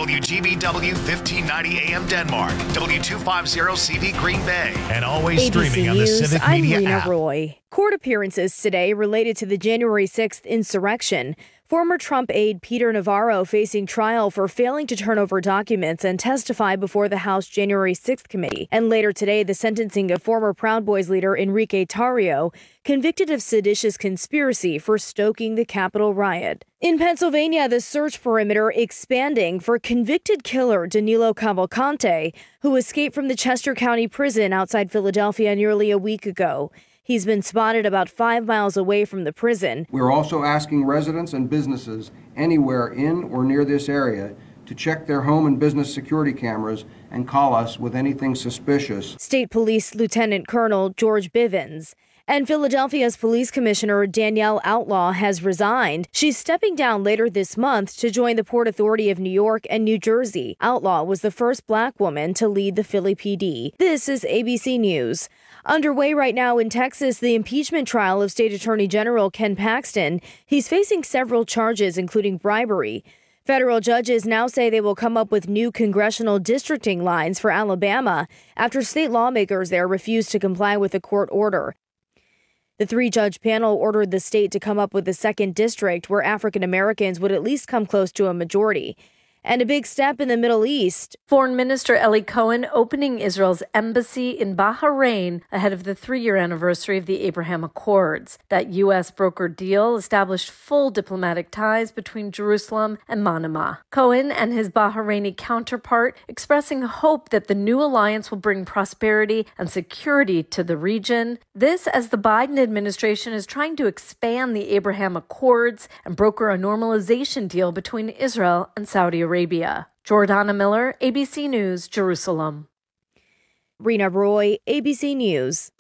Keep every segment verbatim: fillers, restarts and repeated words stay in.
W G B W fifteen ninety A M Denmark, W two fifty C V Green Bay, and always A B C streaming on the News, Civic I'm Media Rena app. Roy. Court appearances today related to the January sixth insurrection. Former Trump aide Peter Navarro facing trial for failing to turn over documents and testify before the House January sixth committee. And later today, the sentencing of former Proud Boys leader Enrique Tarrio, convicted of seditious conspiracy for stoking the Capitol riot. In Pennsylvania, the search perimeter expanding for convicted killer Danilo Cavalcante, who escaped from the Chester County prison outside Philadelphia nearly a week ago. He's been spotted about five miles away from the prison. We're also asking residents and businesses anywhere in or near this area to check their home and business security cameras and call us with anything suspicious. State Police Lieutenant Colonel George Bivens. And Philadelphia's Police Commissioner Danielle Outlaw has resigned. She's stepping down later this month to join the Port Authority of New York and New Jersey. Outlaw was the first black woman to lead the Philly P D. This is A B C News. Underway right now in Texas, the impeachment trial of State Attorney General Ken Paxton. He's facing several charges, including bribery. Federal judges now say they will come up with new congressional districting lines for Alabama after state lawmakers there refused to comply with a court order. The three-judge panel ordered the state to come up with a second district where African Americans would at least come close to a majority. And a big step in the Middle East. Foreign Minister Eli Cohen opening Israel's embassy in Bahrain ahead of the three-year anniversary of the Abraham Accords. That U S brokered deal established full diplomatic ties between Jerusalem and Manama. Cohen and his Bahraini counterpart expressing hope that the new alliance will bring prosperity and security to the region. This as the Biden administration is trying to expand the Abraham Accords and broker a normalization deal between Israel and Saudi Arabia. Arabia. Jordana Miller, A B C News, Jerusalem. Rena Roy, A B C News.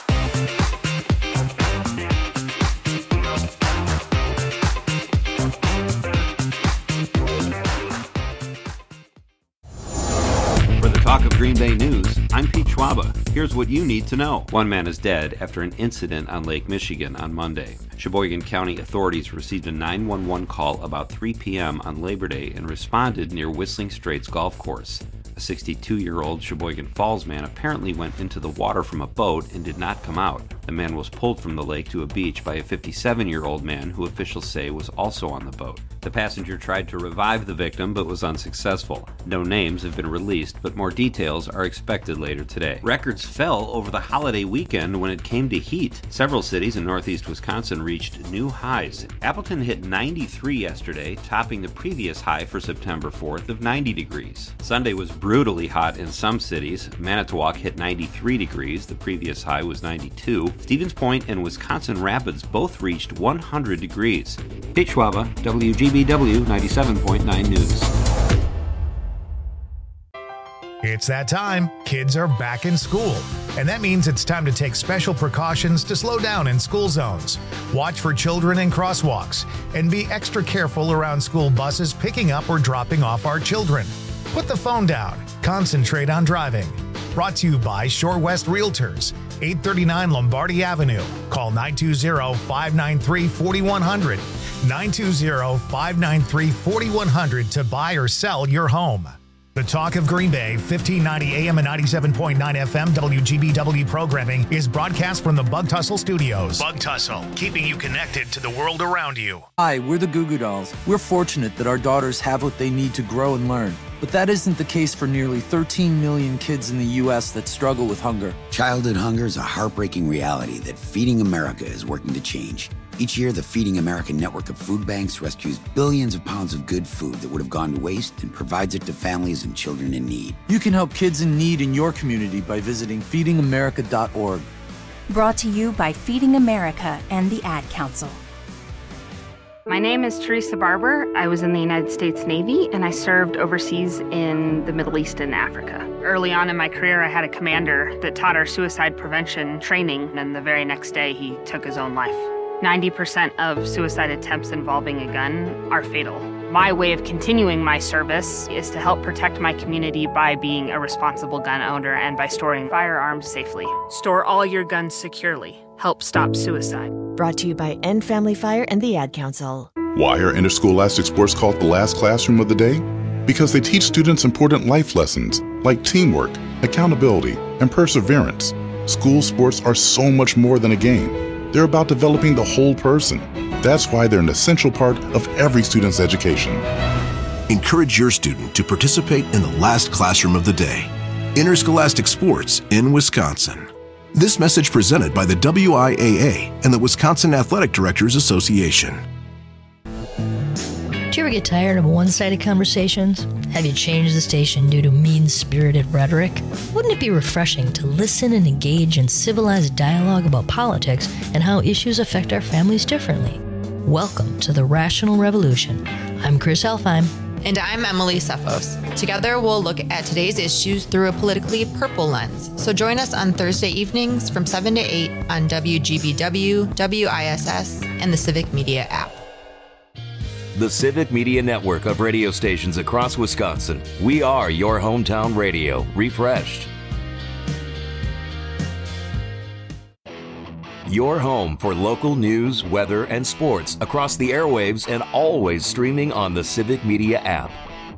For the Talk of Green Bay News, I'm Pete Schwaba. Here's what you need to know. One man is dead after an incident on Lake Michigan on Monday. Sheboygan County authorities received a nine one one call about three p.m. on Labor Day and responded near Whistling Straits Golf Course. A sixty-two-year-old Sheboygan Falls man apparently went into the water from a boat and did not come out. The man was pulled from the lake to a beach by a fifty-seven-year-old man who officials say was also on the boat. The passenger tried to revive the victim but was unsuccessful. No names have been released, but more details are expected later today. Records fell over the holiday weekend when it came to heat. Several cities in northeast Wisconsin reached new highs. Appleton hit ninety-three yesterday, topping the previous high for September fourth of ninety degrees. Sunday was brutally hot in some cities. Manitowoc hit ninety-three degrees. The previous high was ninety-two. Stevens Point and Wisconsin Rapids both reached one hundred degrees. Pete Schwaba, W G B W ninety-seven point nine News. It's that time. Kids are back in school. And that means it's time to take special precautions to slow down in school zones. Watch for children in crosswalks. And be extra careful around school buses picking up or dropping off our children. Put the phone down. Concentrate on driving. Brought to you by Shore West Realtors, eight thirty-nine Lombardi Avenue. Call nine two zero, five nine three, four one zero zero. nine two zero, five nine three, four one zero zero to buy or sell your home. The Talk of Green Bay, fifteen ninety A M and ninety-seven point nine F M W G B W programming is broadcast from the Bug Tussle Studios. Bug Tussle, keeping you connected to the world around you. Hi, we're the Goo Goo Dolls. We're fortunate that our daughters have what they need to grow and learn. But that isn't the case for nearly thirteen million kids in the U S that struggle with hunger. Childhood hunger is a heartbreaking reality that Feeding America is working to change. Each year, the Feeding America network of food banks rescues billions of pounds of good food that would have gone to waste and provides it to families and children in need. You can help kids in need in your community by visiting feeding america dot org. Brought to you by Feeding America and the Ad Council. My name is Teresa Barber. I was in the United States Navy, and I served overseas in the Middle East and Africa. Early on in my career, I had a commander that taught our suicide prevention training, and the very next day, he took his own life. ninety percent of suicide attempts involving a gun are fatal. My way of continuing my service is to help protect my community by being a responsible gun owner and by storing firearms safely. Store all your guns securely. Help stop suicide. Brought to you by End Family Fire and the Ad Council. Why are interscholastic sports called the last classroom of the day? because they teach students important life lessons like teamwork, accountability, and perseverance. School sports are so much more than a game. They're about developing the whole person. That's why they're an essential part of every student's education. Encourage your student to participate in the last classroom of the day. Interscholastic Sports in Wisconsin. This message presented by the W I A A and the Wisconsin Athletic Directors Association. Do you ever get tired of one-sided conversations? Have you changed the station due to mean-spirited rhetoric? Wouldn't it be refreshing to listen and engage in civilized dialogue about politics and how issues affect our families differently? Welcome to the Rational Revolution. I'm Chris Elfheim. And I'm Emily Sefos. Together, we'll look at today's issues through a politically purple lens. So join us on Thursday evenings from seven to eight on W G B W, W I S S, and the Civic Media app. The Civic Media network of radio stations across Wisconsin. We are your hometown radio, refreshed. Your home for local news, weather, and sports across the airwaves and always streaming on the Civic Media app.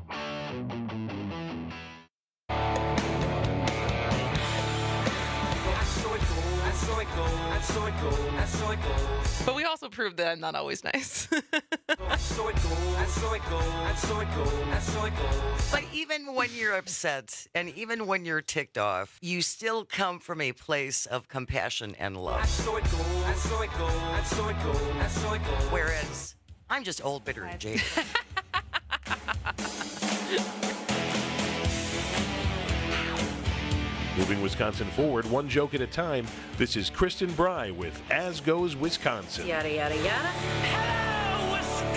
But we also proved that I'm not always nice. But even when you're upset and even when you're ticked off, you still come from a place of compassion and love. Whereas I'm just old, bitter, and jaded. Moving Wisconsin forward, one joke at a time. This is Kristen Bry with As Goes Wisconsin. Yada, yada, yada. Hello,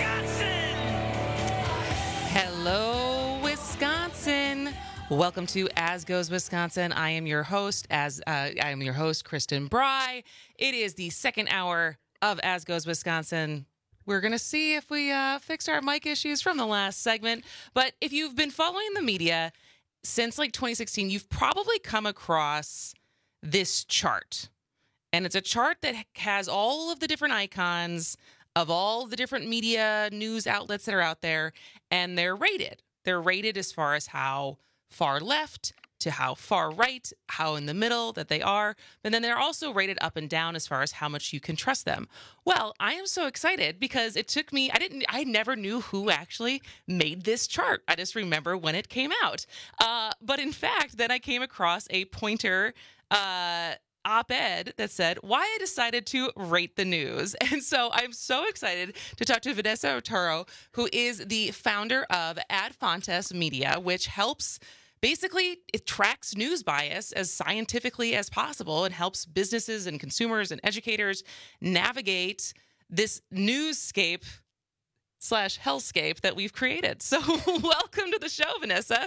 Wisconsin! Hello, Wisconsin! Welcome to As Goes Wisconsin. I am your host, as uh, I am your host, Kristen Bry. It is the second hour of As Goes Wisconsin. We're going to see if we uh, fixed our mic issues from the last segment. But if you've been following the media since like twenty sixteen, you've probably come across this chart. And it's a chart that has all of the different icons of all the different media news outlets that are out there, and they're rated. They're rated as far as how far left to how far right, how in the middle that they are. But then they're also rated up and down as far as how much you can trust them. Well, I am so excited because it took me, I didn't, I never knew who actually made this chart. I just remember when it came out. Uh, but in fact, then I came across a Poynter uh, op-ed that said why I decided to rate the news. And so I'm so excited to talk to Vanessa Otero, who is the founder of Ad Fontes Media, which helps basically, it tracks news bias as scientifically as possible and helps businesses and consumers and educators navigate this newscape slash hellscape that we've created. So welcome to the show, Vanessa.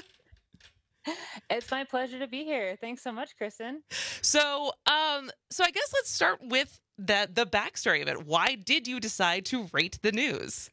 It's my pleasure to be here. Thanks so much, Kristen. So, um, so I guess let's start with the the backstory of it. Why did you decide to rate the news?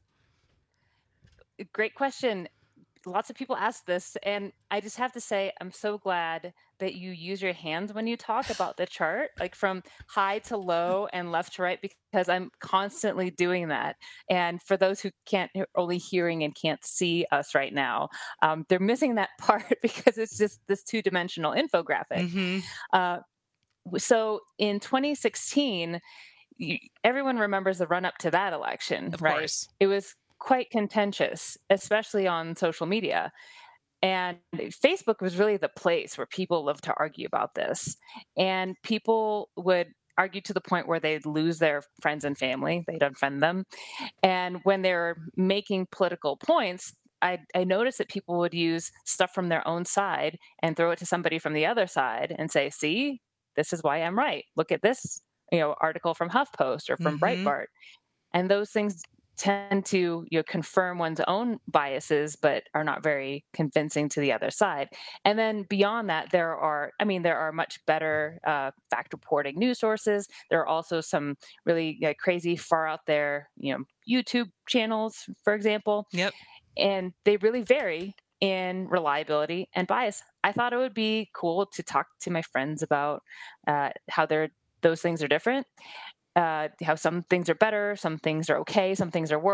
Great question. Lots of people ask this, and I just have to say I'm so glad that you use your hands when you talk about the chart, like from high to low and left to right, because I'm constantly doing that. And for those who can't, only hearing and can't see us right now, um, they're missing that part because it's just this two-dimensional infographic. Mm-hmm. Uh, so in twenty sixteen, you, everyone remembers the run-up to that election, of right? Course. It was quite contentious, especially on social media. And Facebook was really the place where people loved to argue about this. And people would argue to the point where they'd lose their friends and family, they'd unfriend them. And when they're making political points, I, I noticed that people would use stuff from their own side and throw it to somebody from the other side and say, see, this is why I'm right. Look at this, you know, article from HuffPost or from Mm-hmm. Breitbart. And those things tend to, you know, confirm one's own biases, but are not very convincing to the other side. And then beyond that, there are, I mean, there are much better uh, fact reporting news sources. There are also some really uh, crazy, far out there, you know, YouTube channels, for example. Yep. And they really vary in reliability and bias. I thought it would be cool to talk to my friends about uh, how they're, those things are different. Uh, how some things are better, some things are okay, some things are worse.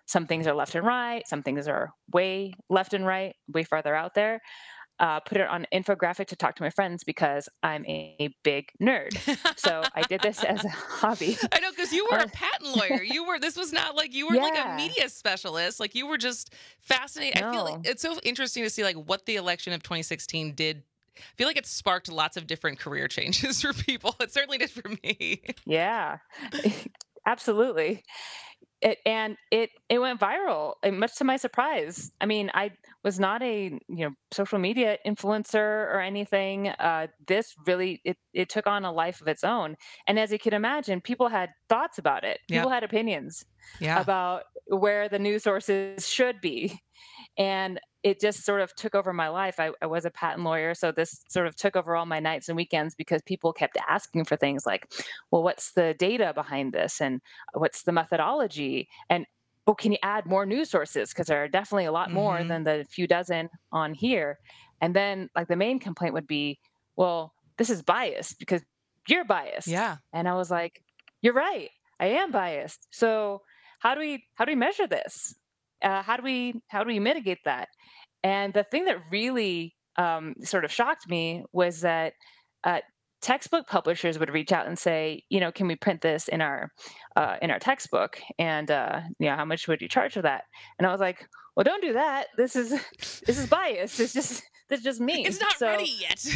some things are left and right, some things are way left and right, way farther out there. Uh, put it on infographic to talk to my friends because I'm a big nerd. So I did this as a hobby. I know, because you were a patent lawyer. You were. This was not like you were Yeah. like a media specialist. Like you were just fascinated. I feel like No. it's so interesting to see like what the election of twenty sixteen did. I feel like it sparked lots of different career changes for people. It certainly did for me. Yeah, absolutely. It, and it it went viral, and much to my surprise. I mean, I was not a you know social media influencer or anything. Uh, this really it it took on a life of its own. And as you can imagine, people had thoughts about it. People Yeah. had opinions Yeah. about where the news sources should be. And it just sort of took over my life. I, I was a patent lawyer, so this sort of took over all my nights and weekends because people kept asking for things like, well, what's the data behind this? And what's the methodology? And, oh, can you add more news sources? Because there are definitely a lot more Mhm. than the few dozen on here. And then, like, the main complaint would be, well, this is biased because you're biased. Yeah. And I was like, you're right. I am biased. So how do we how do we measure this? Uh, how do we how do we mitigate that? And the thing that really um, sort of shocked me was that uh, textbook publishers would reach out and say, you know, can we print this in our uh, in our textbook? And uh, you know, how much would you charge for that? And I was like, well, don't do that. This is this is biased. It's just this is just me. It's not So- ready yet.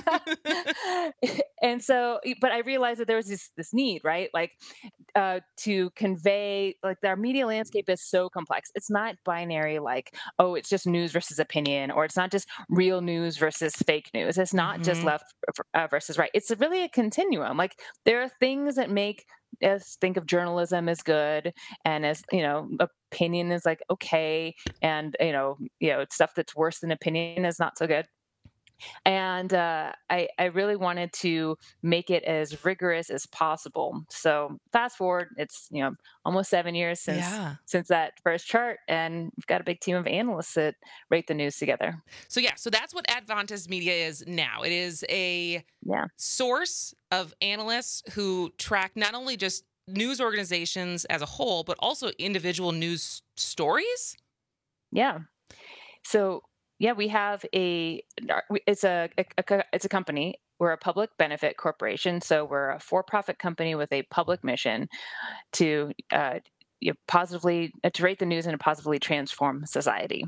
and so, but I realized that there was this this need, right? Like uh, to convey, like our media landscape is so complex. It's not binary, like, oh, it's just news versus opinion, or it's not just real news versus fake news. It's not just Mhm. left uh, versus right. It's really a continuum. Like there are things that make us think of journalism as good, and as you know, opinion is like okay, and you know, you know, stuff that's worse than opinion is not so good. And uh, I, I really wanted to make it as rigorous as possible. So fast forward, it's you know almost seven years since Yeah. since that first chart, and we've got a big team of analysts that rate the news together. So yeah, so that's what Advantis Media is now. It is a Yeah. source of analysts who track not only just news organizations as a whole, but also individual news stories. Yeah. So yeah, we have a it's a, a, a it's a company. We're a public benefit corporation, so we're a for-profit company with a public mission to uh, you know, positively uh, to rate the news and to positively transform society.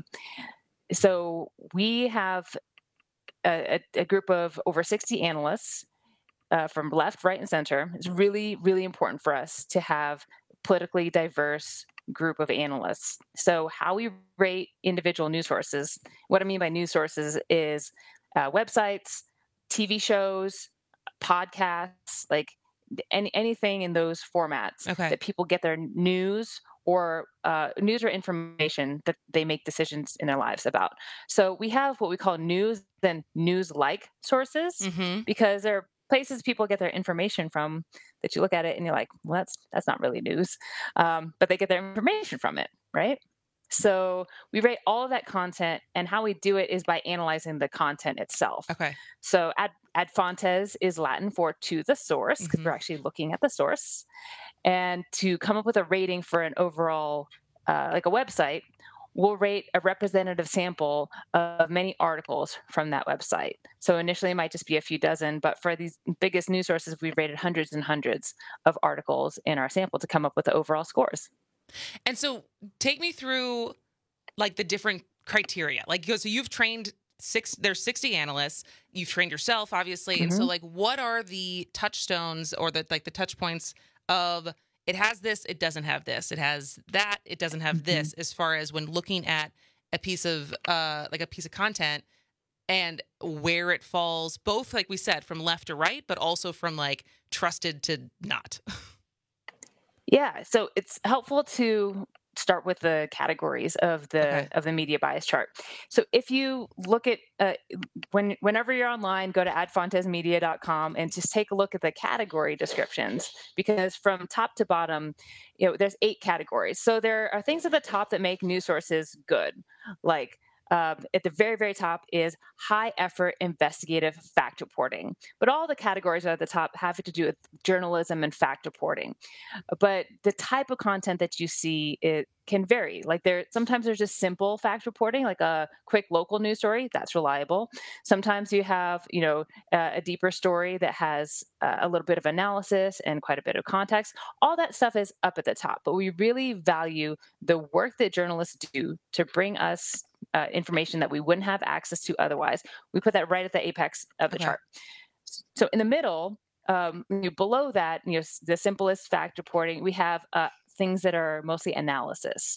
So we have a, a, a group of over sixty analysts uh, from left, right, and center. It's really, really important for us to have politically diverse group of analysts. So how we rate individual news sources, what I mean by news sources is uh, websites, T V shows, podcasts, like any, anything in those formats Okay. that people get their news or uh, news or information that they make decisions in their lives about. So we have what we call news and news-like sources Mm-hmm. because they're places people get their information from that you look at it and you're like, well, that's that's not really news, um, but they get their information from it, right? So we rate all of that content, and how we do it is by analyzing the content itself. Okay. So ad, ad fontes is Latin for to the source, because Mhm. we're actually looking at the source, and to come up with a rating for an overall, uh, like a website, we'll rate a representative sample of many articles from that website. So initially it might just be a few dozen, but for these biggest news sources, we've rated hundreds and hundreds of articles in our sample to come up with the overall scores. And so take me through like the different criteria. Like, so you've trained six, there's sixty analysts. You've trained yourself, obviously. And so Mhm. like, what are the touchstones or the, like the touch points of it has this, it doesn't have this, it has that, it doesn't have this, as far as when looking at a piece of, uh, like a piece of content and where it falls, both, like we said, from left to right, but also from like trusted to not. Yeah, so it's helpful to start with the categories of the Okay. of the media bias chart. So if you look at uh, when whenever you're online, go to ad fontes media dot com and just take a look at the category descriptions, because from top to bottom, you know, there's eight categories. So there are things at the top that make news sources good, like Um, at the very, very top is high effort investigative fact reporting. But all the categories at the top have to do with journalism and fact reporting. But the type of content that you see, it can vary. Like there, sometimes there's just simple fact reporting, like a quick local news story, that's reliable. Sometimes you have, you know, uh, a deeper story that has uh, a little bit of analysis and quite a bit of context. All that stuff is up at the top, but we really value the work that journalists do to bring us uh, information that we wouldn't have access to otherwise. We put that right at the apex of the okay. chart. So in the middle, um, below that, you know, the simplest fact reporting, we have uh, things that are mostly analysis.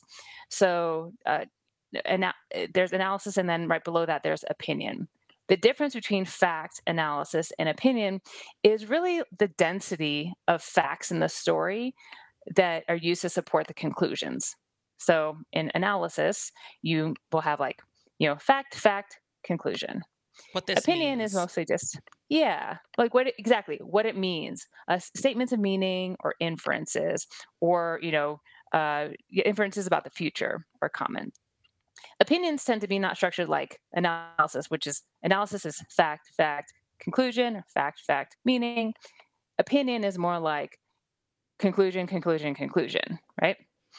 So uh, ana- there's analysis, and then right below that, there's opinion. The difference between fact, analysis, and opinion is really the density of facts in the story that are used to support the conclusions. So in analysis, you will have like, you know, fact, fact, conclusion. What this opinion means. is mostly just, yeah, like what it, exactly what it means, uh, statements of meaning or inferences, or, you know, uh, inferences about the future or comment. Opinions tend to be not structured like analysis, which is analysis is fact, fact, conclusion, fact, fact, meaning. Opinion is more like conclusion, conclusion, conclusion, right?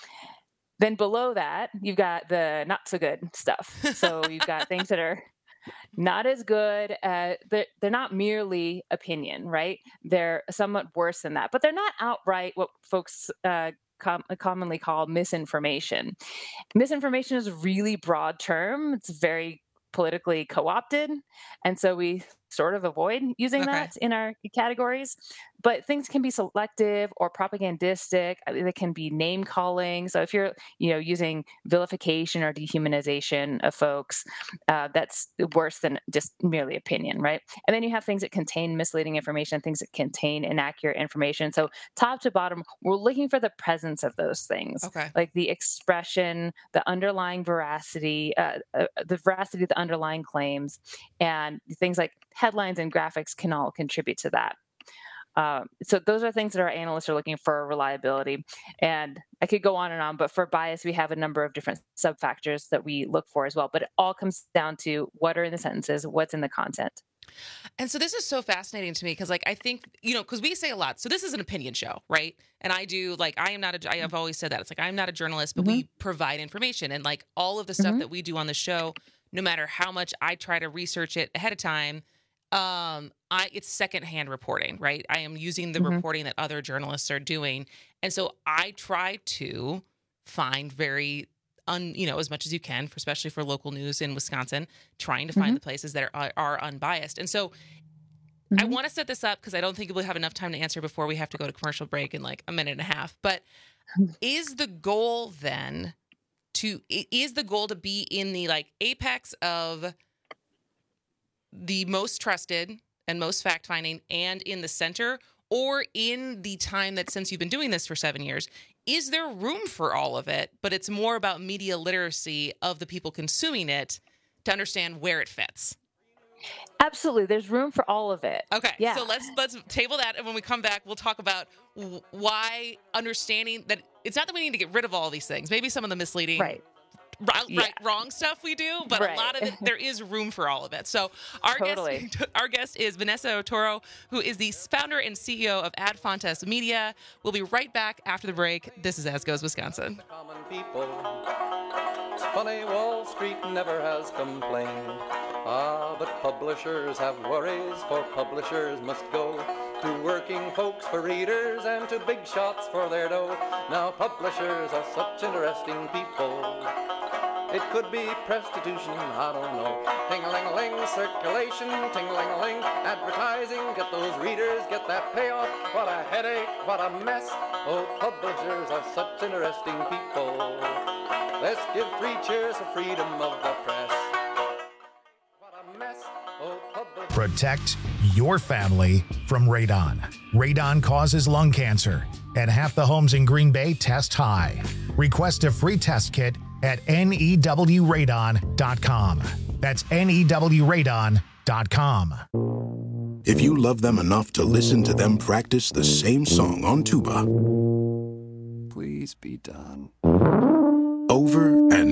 Then below that, you've got the not so good stuff. So you've got things that are not as good. At, they're, they're not merely opinion, right? They're somewhat worse than that, but they're not outright what folks uh, com- commonly call misinformation. Misinformation is a really broad term. It's very politically co-opted. And so we sort of avoid using okay. that in our categories. But things can be selective or propagandistic. They can be name calling. So if you're, you know, using vilification or dehumanization of folks, uh, that's worse than just merely opinion, right? And then you have things that contain misleading information, things that contain inaccurate information. So top to bottom, we're looking for the presence of those things, okay. like the expression, the underlying veracity, uh, uh, the veracity of the underlying claims, and things like headlines and graphics can all contribute to that. Um, so those are things that our analysts are looking for reliability. And I could go on and on, but for bias, we have a number of different sub-factors that we look for as well. But it all comes down to what are in the sentences, what's in the content. And so this is so fascinating to me because, like, I think, you know, because we say a lot. So this is an opinion show, right? And I do, like, I am not a, I have always said that. It's like, I'm not a journalist, but mm-hmm. we provide information. And, like, all of the stuff mm-hmm. that we do on the show, no matter how much I try to research it ahead of time, um, I it's secondhand reporting, right? I am using the mm-hmm. reporting that other journalists are doing. And so I try to find very, un, you know, as much as you can, for, especially for local news in Wisconsin, trying to find mm-hmm. the places that are, are unbiased. And so mm-hmm. I want to set this up because I don't think we'll have enough time to answer before we have to go to commercial break in like a minute and a half. But is the goal then to, is the goal to be in the like apex of the most trusted and most fact-finding and in the center, or in the time that since you've been doing this for seven years, is there room for all of it, but it's more about media literacy of the people consuming it to understand where it fits? Absolutely. There's room for all of it. Okay. Yeah. So let's let's table that. And when we come back, we'll talk about why understanding that it's not that we need to get rid of all these things. Maybe some of the misleading right. Right, yeah. right, wrong stuff we do, but right. a lot of it, there is room for all of it. So our totally. guest, our guest is Vanessa Otero, who is the founder and C E O of Ad Fontes Media. We'll be right back after the break. This is As Goes Wisconsin. Common people. It's funny, Wall Street never has complained. Ah, but publishers have worries, for publishers must go to working folks for readers and to big shots for their dough. Now publishers are such interesting people. It could be prostitution, I don't know. Ting-a-ling-a-ling, circulation, ting-a-ling-a-ling, advertising, get those readers, get that payoff. What a headache, what a mess. Oh, publishers are such interesting people. Let's give three cheers for freedom of the press. What a mess. Oh, publishers. Protect your family from radon. Radon causes lung cancer, and half the homes in Green Bay test high. Request a free test kit at N E W radon dot com. That's N E W radon dot com. If you love them enough to listen to them practice the same song on tuba, please be done. Over and over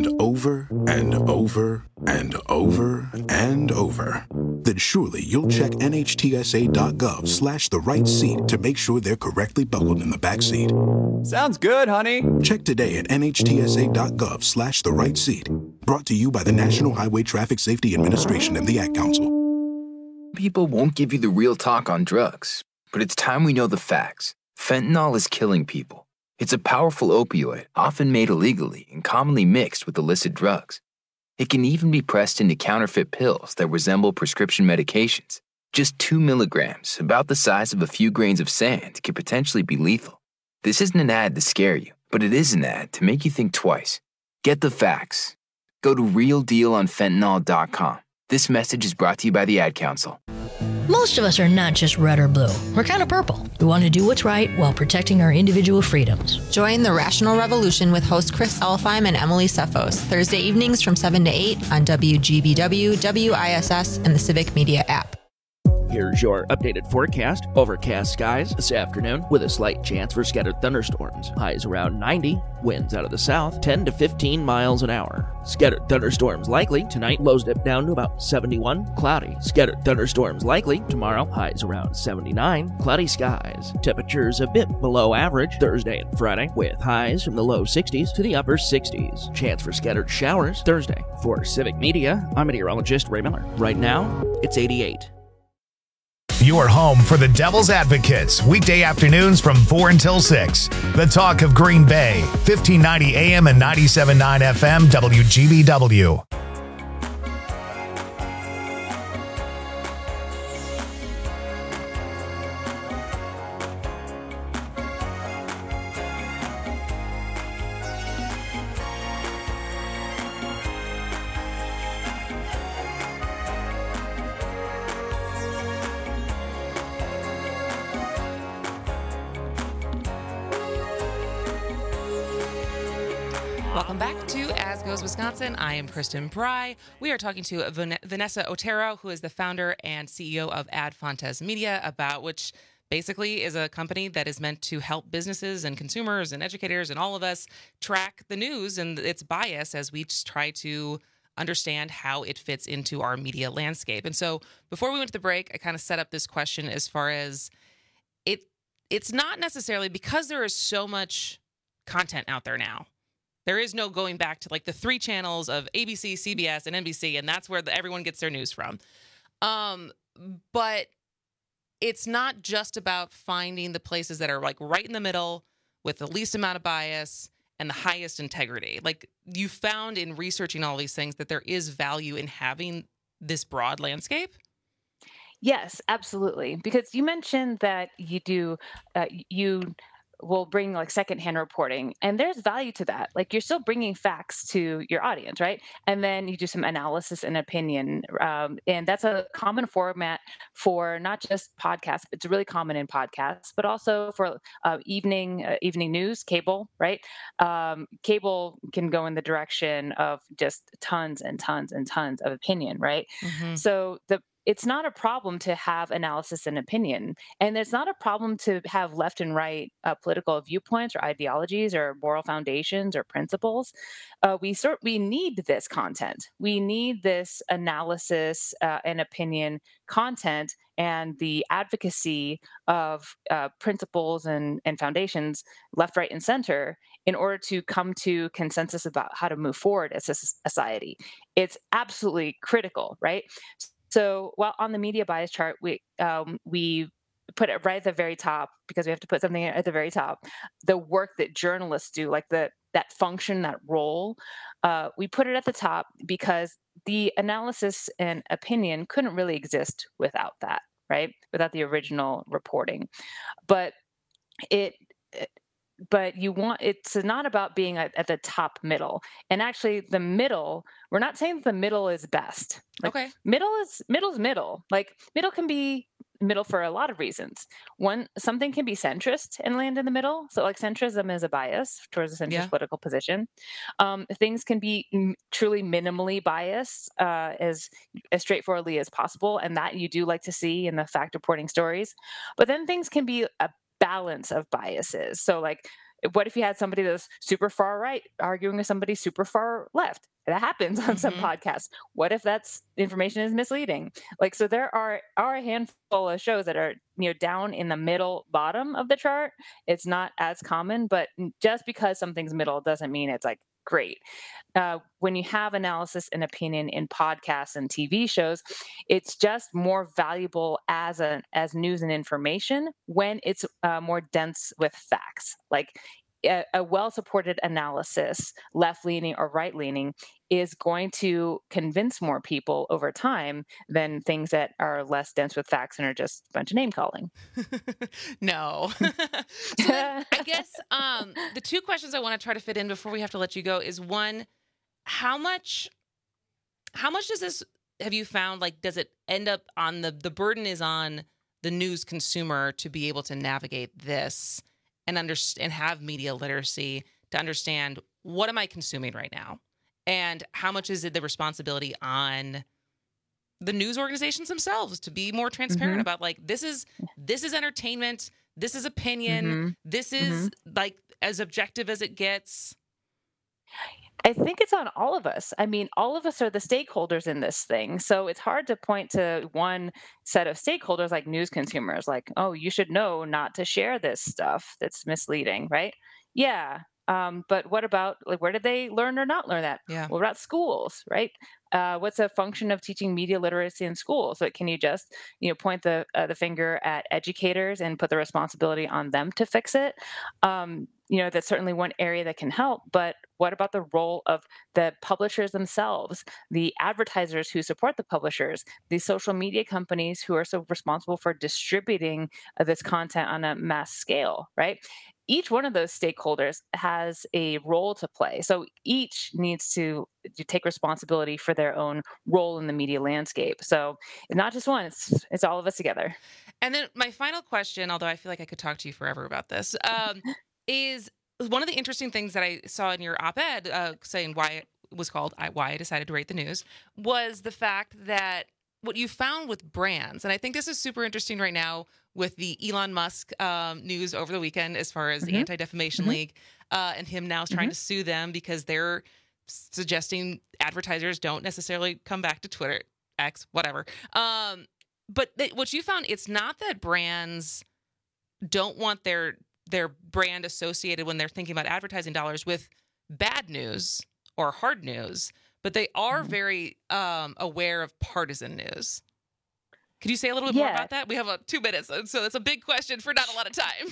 over and over and over and over, then surely you'll check nhtsa.gov slash the right seat to make sure they're correctly buckled in the back seat. Sounds good, honey. Check today at nhtsa.gov slash the right seat. Brought to you by the National Highway Traffic Safety Administration and the Ad Council. People won't give you the real talk on drugs, but it's time we know the facts. Fentanyl is killing people. It's a powerful opioid, often made illegally and commonly mixed with illicit drugs. It can even be pressed into counterfeit pills that resemble prescription medications. Just two milligrams, about the size of a few grains of sand, can potentially be lethal. This isn't an ad to scare you, but it is an ad to make you think twice. Get the facts. Go to real deal on fentanyl dot com. This message is brought to you by the Ad Council. Most of us are not just red or blue. We're kind of purple. We want to do what's right while protecting our individual freedoms. Join the Rational Revolution with host Chris Elfheim and Emily Sefos, Thursday evenings from seven to eight on W G B W, W I S S, and the Civic Media app. Here's your updated forecast. Overcast skies this afternoon with a slight chance for scattered thunderstorms. Highs around ninety. Winds out of the south, ten to fifteen miles an hour. Scattered thunderstorms likely. Tonight, lows dip down to about seventy-one. Cloudy. Scattered thunderstorms likely. Tomorrow, highs around seventy-nine. Cloudy skies. Temperatures a bit below average Thursday and Friday, with highs from the low sixties to the upper sixties. Chance for scattered showers Thursday. For Civic Media, I'm meteorologist Ray Miller. Right now, it's eighty-eight. Your home for the Devil's Advocates, weekday afternoons from four until six. The Talk of Green Bay, fifteen ninety A M and ninety-seven point nine F M, W G B W. Welcome back to As Goes Wisconsin. I am Kristen Bry. We are talking to Van- Vanessa Otero, who is the founder and C E O of Ad Fontes Media, about which basically is a company that is meant to help businesses and consumers and educators and all of us track the news and its bias as we just try to understand how it fits into our media landscape. And so before we went to the break, I kind of set up this question as far as it. It's not necessarily because there is so much content out there now. There is no going back to like the three channels of A B C, C B S, and N B C, and that's where the, everyone gets their news from. Um, but it's not just about finding the places that are like right in the middle with the least amount of bias and the highest integrity. Like you found in researching all these things that there is value in having this broad landscape. Yes, absolutely. Because you mentioned that you do, uh, you will bring like secondhand reporting, and there's value to that. Like you're still bringing facts to your audience, right? And then you do some analysis and opinion, um, and that's a common format for not just podcasts. It's really common in podcasts, but also for uh, evening uh, evening news, cable, right? Um, cable can go in the direction of just tons and tons and tons of opinion, right? Mm-hmm. So the it's not a problem to have analysis and opinion. And it's not a problem to have left and right uh, political viewpoints or ideologies or moral foundations or principles. Uh, we sort we need this content. We need this analysis uh, and opinion content and the advocacy of uh, principles and, and foundations left, right, and center in order to come to consensus about how to move forward as a society. It's absolutely critical, right? So while on the media bias chart, we um, we put it right at the very top because we have to put something at the very top. The work that journalists do, like the that function, that role, uh, we put it at the top because the analysis and opinion couldn't really exist without that, right? Without the original reporting. But it. it But you want it's not about being at, at the top middle. And actually the middle, we're not saying that the middle is best. Like, okay. Middle is middle's middle. Like middle can be middle for a lot of reasons. One, something can be centrist and land in the middle. So like centrism is a bias towards a centrist yeah. political position. Um, things can be m- truly minimally biased uh, as, as straightforwardly as possible. And that you do like to see in the fact reporting stories. But then things can be a balance of biases. So like What if you had somebody that's super far right arguing with somebody super far left? That happens on mm-hmm. some podcasts. What if that's information is misleading? Like, so there are, are a handful of shows that are, you know, down in the middle bottom of the chart. It's not as common, but just because something's middle doesn't mean it's like great. Uh, when you have analysis and opinion in podcasts and T V shows, it's just more valuable as a as news and information when it's uh, more dense with facts. Like a, a well-supported analysis, left-leaning or right-leaning, is going to convince more people over time than things that are less dense with facts and are just a bunch of name-calling. No. So then, I guess um, the two questions I want to try to fit in before we have to let you go is, one, how much how much does this, have you found, like, does it end up on the, the burden is on the news consumer to be able to navigate this and understand and have media literacy to understand, what am I consuming right now? And how much is it the responsibility on the news organizations themselves to be more transparent mm-hmm. about, like, this is this is entertainment, this is opinion, mm-hmm. this is mm-hmm. like as objective as it gets? I think it's on all of us. I mean, all of us are the stakeholders in this thing. So it's hard to point to one set of stakeholders like news consumers, like, oh, you should know not to share this stuff that's misleading, right? Yeah. Um, but what about, like, where did they learn or not learn that? Yeah. What about schools, right? Uh, what's a function of teaching media literacy in schools? So can you just, you know, point the uh, the finger at educators and put the responsibility on them to fix it? Um, you know, that's certainly one area that can help. But what about the role of the publishers themselves, the advertisers who support the publishers, the social media companies who are so responsible for distributing uh, this content on a mass scale, right? Each one of those stakeholders has a role to play. So each needs to, to take responsibility for their own role in the media landscape. So not just one, it's, it's all of us together. And then my final question, although I feel like I could talk to you forever about this, um, is one of the interesting things that I saw in your op-ed uh, saying why it was called Why I Decided to Rate the News was the fact that what you found with brands, and I think this is super interesting right now with the Elon Musk um, news over the weekend as far as mm-hmm. the Anti-Defamation mm-hmm. League uh, and him now trying mm-hmm. to sue them because they're suggesting advertisers don't necessarily come back to Twitter, X, whatever. Um, but th- what you found, it's not that brands don't want their their brand associated when they're thinking about advertising dollars with bad news or hard news, but they are mm-hmm. very um, aware of partisan news. Could you say a little bit yeah. more about that? We have uh, two minutes, so that's a big question for not a lot of time.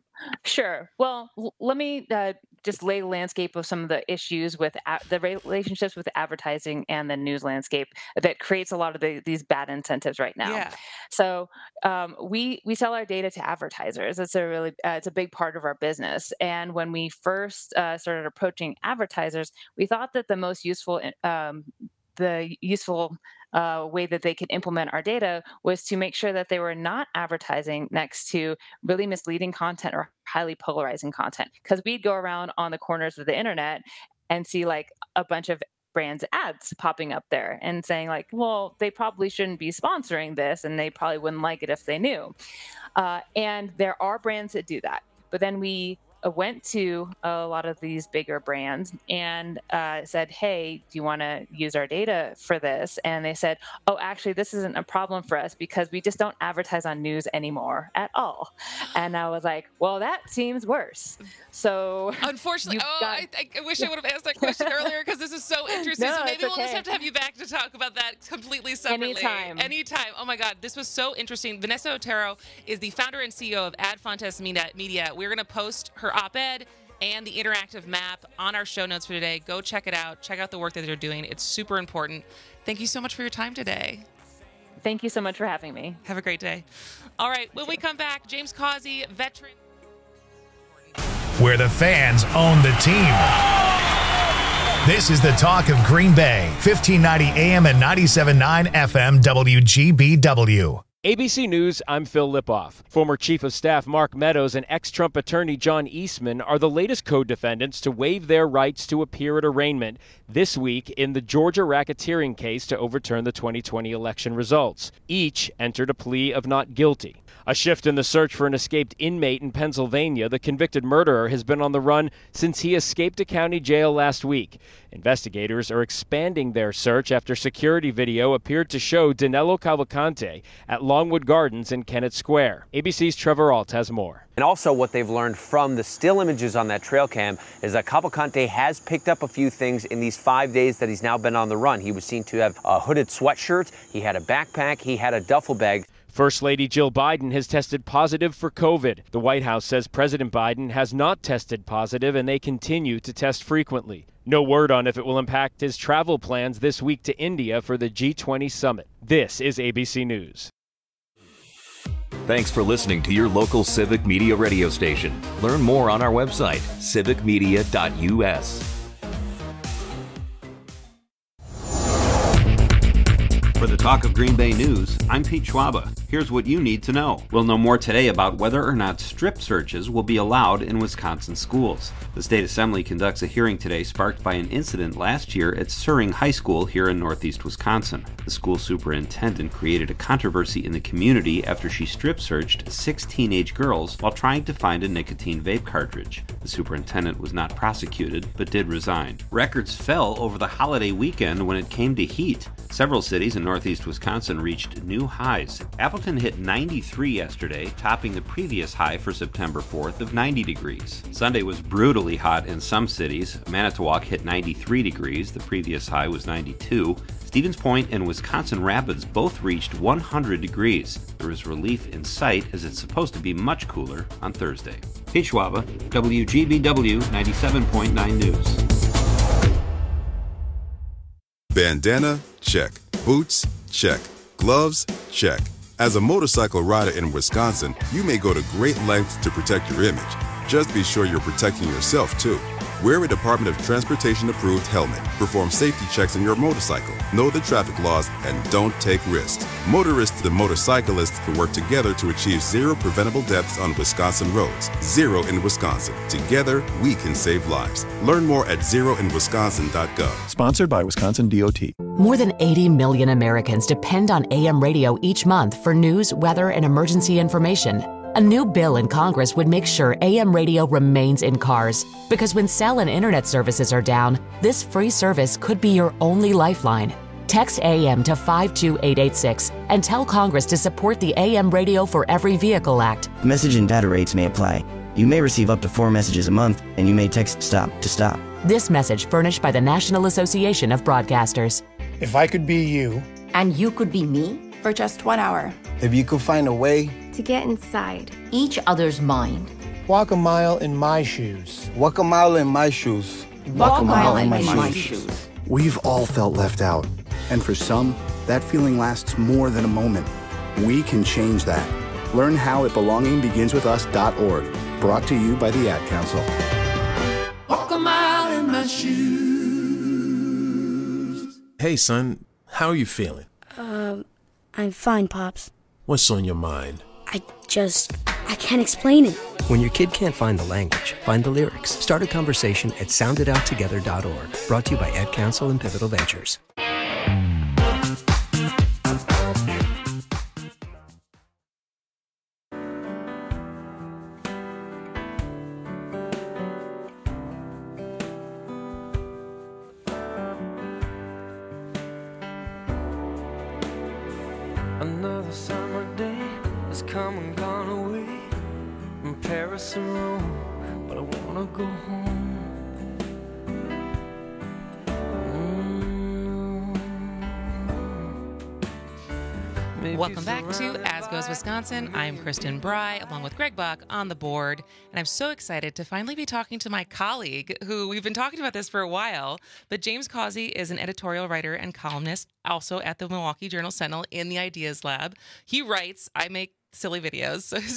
Sure. Well, l- let me uh, just lay the landscape of some of the issues with a- the relationships with advertising and the news landscape that creates a lot of the, these bad incentives right now. Yeah. So um, we we sell our data to advertisers. It's a really uh, it's a big part of our business. And when we first uh, started approaching advertisers, we thought that the most useful um, the useful uh, way that they could implement our data was to make sure that they were not advertising next to really misleading content or highly polarizing content. Because we'd go around on the corners of the internet and see like a bunch of brands ads popping up there and saying like, well, they probably shouldn't be sponsoring this and they probably wouldn't like it if they knew. Uh, and there are brands that do that. But then we went to a lot of these bigger brands and uh, said, hey, do you want to use our data for this? And they said, oh, actually, this isn't a problem for us because we just don't advertise on news anymore at all. And I was like, well, that seems worse. So unfortunately, oh, got... I, I wish I would have asked that question earlier because this is so interesting. No, so maybe we'll okay. just have to have you back to talk about that completely separately. Anytime. Anytime. Oh my God, this was so interesting. Vanessa Otero is the founder and C E O of Ad Fontes Media. We're going to post her op-ed and the interactive map on our show notes for today. Go check it out. Check out the work that they're doing. It's super important. Thank you so much for your time today. Thank you so much for having me. Have a great day. All right, when we come back, James Causey, veteran. Where the fans own the team. This is the talk of Green Bay, fifteen ninety A M and ninety-seven point nine F M W G B W. A B C News, I'm Phil Lipoff. Former Chief of Staff Mark Meadows and ex-Trump attorney John Eastman are the latest co-defendants to waive their rights to appear at arraignment this week in the Georgia racketeering case to overturn the twenty twenty election results. Each entered a plea of not guilty. A shift in the search for an escaped inmate in Pennsylvania, the convicted murderer has been on the run since he escaped a county jail last week. Investigators are expanding their search after security video appeared to show Danilo Cavalcante at Longwood Gardens in Kennett Square. A B C's Trevor Alt has more. And also what they've learned from the still images on that trail cam is that Cavalcante has picked up a few things in these five days that he's now been on the run. He was seen to have a hooded sweatshirt, he had a backpack, he had a duffel bag. First Lady Jill Biden has tested positive for COVID. The White House says President Biden has not tested positive and they continue to test frequently. No word on if it will impact his travel plans this week to India for the G twenty summit. This is A B C News. Thanks for listening to your local Civic Media radio station. Learn more on our website, civic media dot u s. For the Talk of Green Bay News, I'm Pete Schwaba. Here's what you need to know. We'll know more today about whether or not strip searches will be allowed in Wisconsin schools. The State Assembly conducts a hearing today sparked by an incident last year at Suring High School here in northeast Wisconsin. The school superintendent created a controversy in the community after she strip searched six teenage girls while trying to find a nicotine vape cartridge. The superintendent was not prosecuted, but did resign. Records fell over the holiday weekend when it came to heat. Several cities in northeast Wisconsin reached new highs. Appleton hit ninety-three yesterday, topping the previous high for September fourth of ninety degrees. Sunday was brutally hot in some cities. Manitowoc hit ninety-three degrees. The previous high was ninety-two. Stevens Point and Wisconsin Rapids both reached one hundred degrees. There is relief in sight as it's supposed to be much cooler on Thursday. Pete Schwaba, W G B W ninety-seven point nine News. Bandana? Check. Boots? Check. Gloves? Check. As a motorcycle rider in Wisconsin, you may go to great lengths to protect your image. Just be sure you're protecting yourself, too. Wear a Department of Transportation-approved helmet. Perform safety checks on your motorcycle. Know the traffic laws and don't take risks. Motorists and motorcyclists can work together to achieve zero preventable deaths on Wisconsin roads. Zero in Wisconsin. Together, we can save lives. Learn more at zero in wisconsin dot gov. Sponsored by Wisconsin D O T. More than eighty million Americans depend on A M radio each month for news, weather, and emergency information. A new bill in Congress would make sure A M radio remains in cars. Because when cell and internet services are down, this free service could be your only lifeline. Text A M to five two eight eight six and tell Congress to support the A M Radio for Every Vehicle Act. Message and data rates may apply. You may receive up to four messages a month, and you may text STOP to stop. This message furnished by the National Association of Broadcasters. If I could be you. And you could be me? For just one hour. If you could find a way. To get inside each other's mind. Walk a mile in my shoes. Walk a mile in my shoes. Walk, Walk a mile, mile in my, my shoes. shoes. We've all felt left out. And for some, that feeling lasts more than a moment. We can change that. Learn how at belonging begins with us dot org. Brought to you by the Ad Council. Walk a mile in my shoes. Hey, son. How are you feeling? Um, I'm fine, Pops. What's on your mind? I just, I can't explain it. When your kid can't find the language, find the lyrics. Start a conversation at sound it out together dot org. Brought to you by Ad Council and Pivotal Ventures. Another summer day has come and gone away from Paris and Rome, but I wanna go home. Mm-hmm. Welcome back to As Goes Wisconsin. I'm Kristen Bry, along with Greg Buck on the board, and I'm so excited to finally be talking to my colleague, who we've been talking about this for a while, but James Causey is an editorial writer and columnist, also at the Milwaukee Journal Sentinel in the Ideas Lab. He writes, I make silly videos, so his job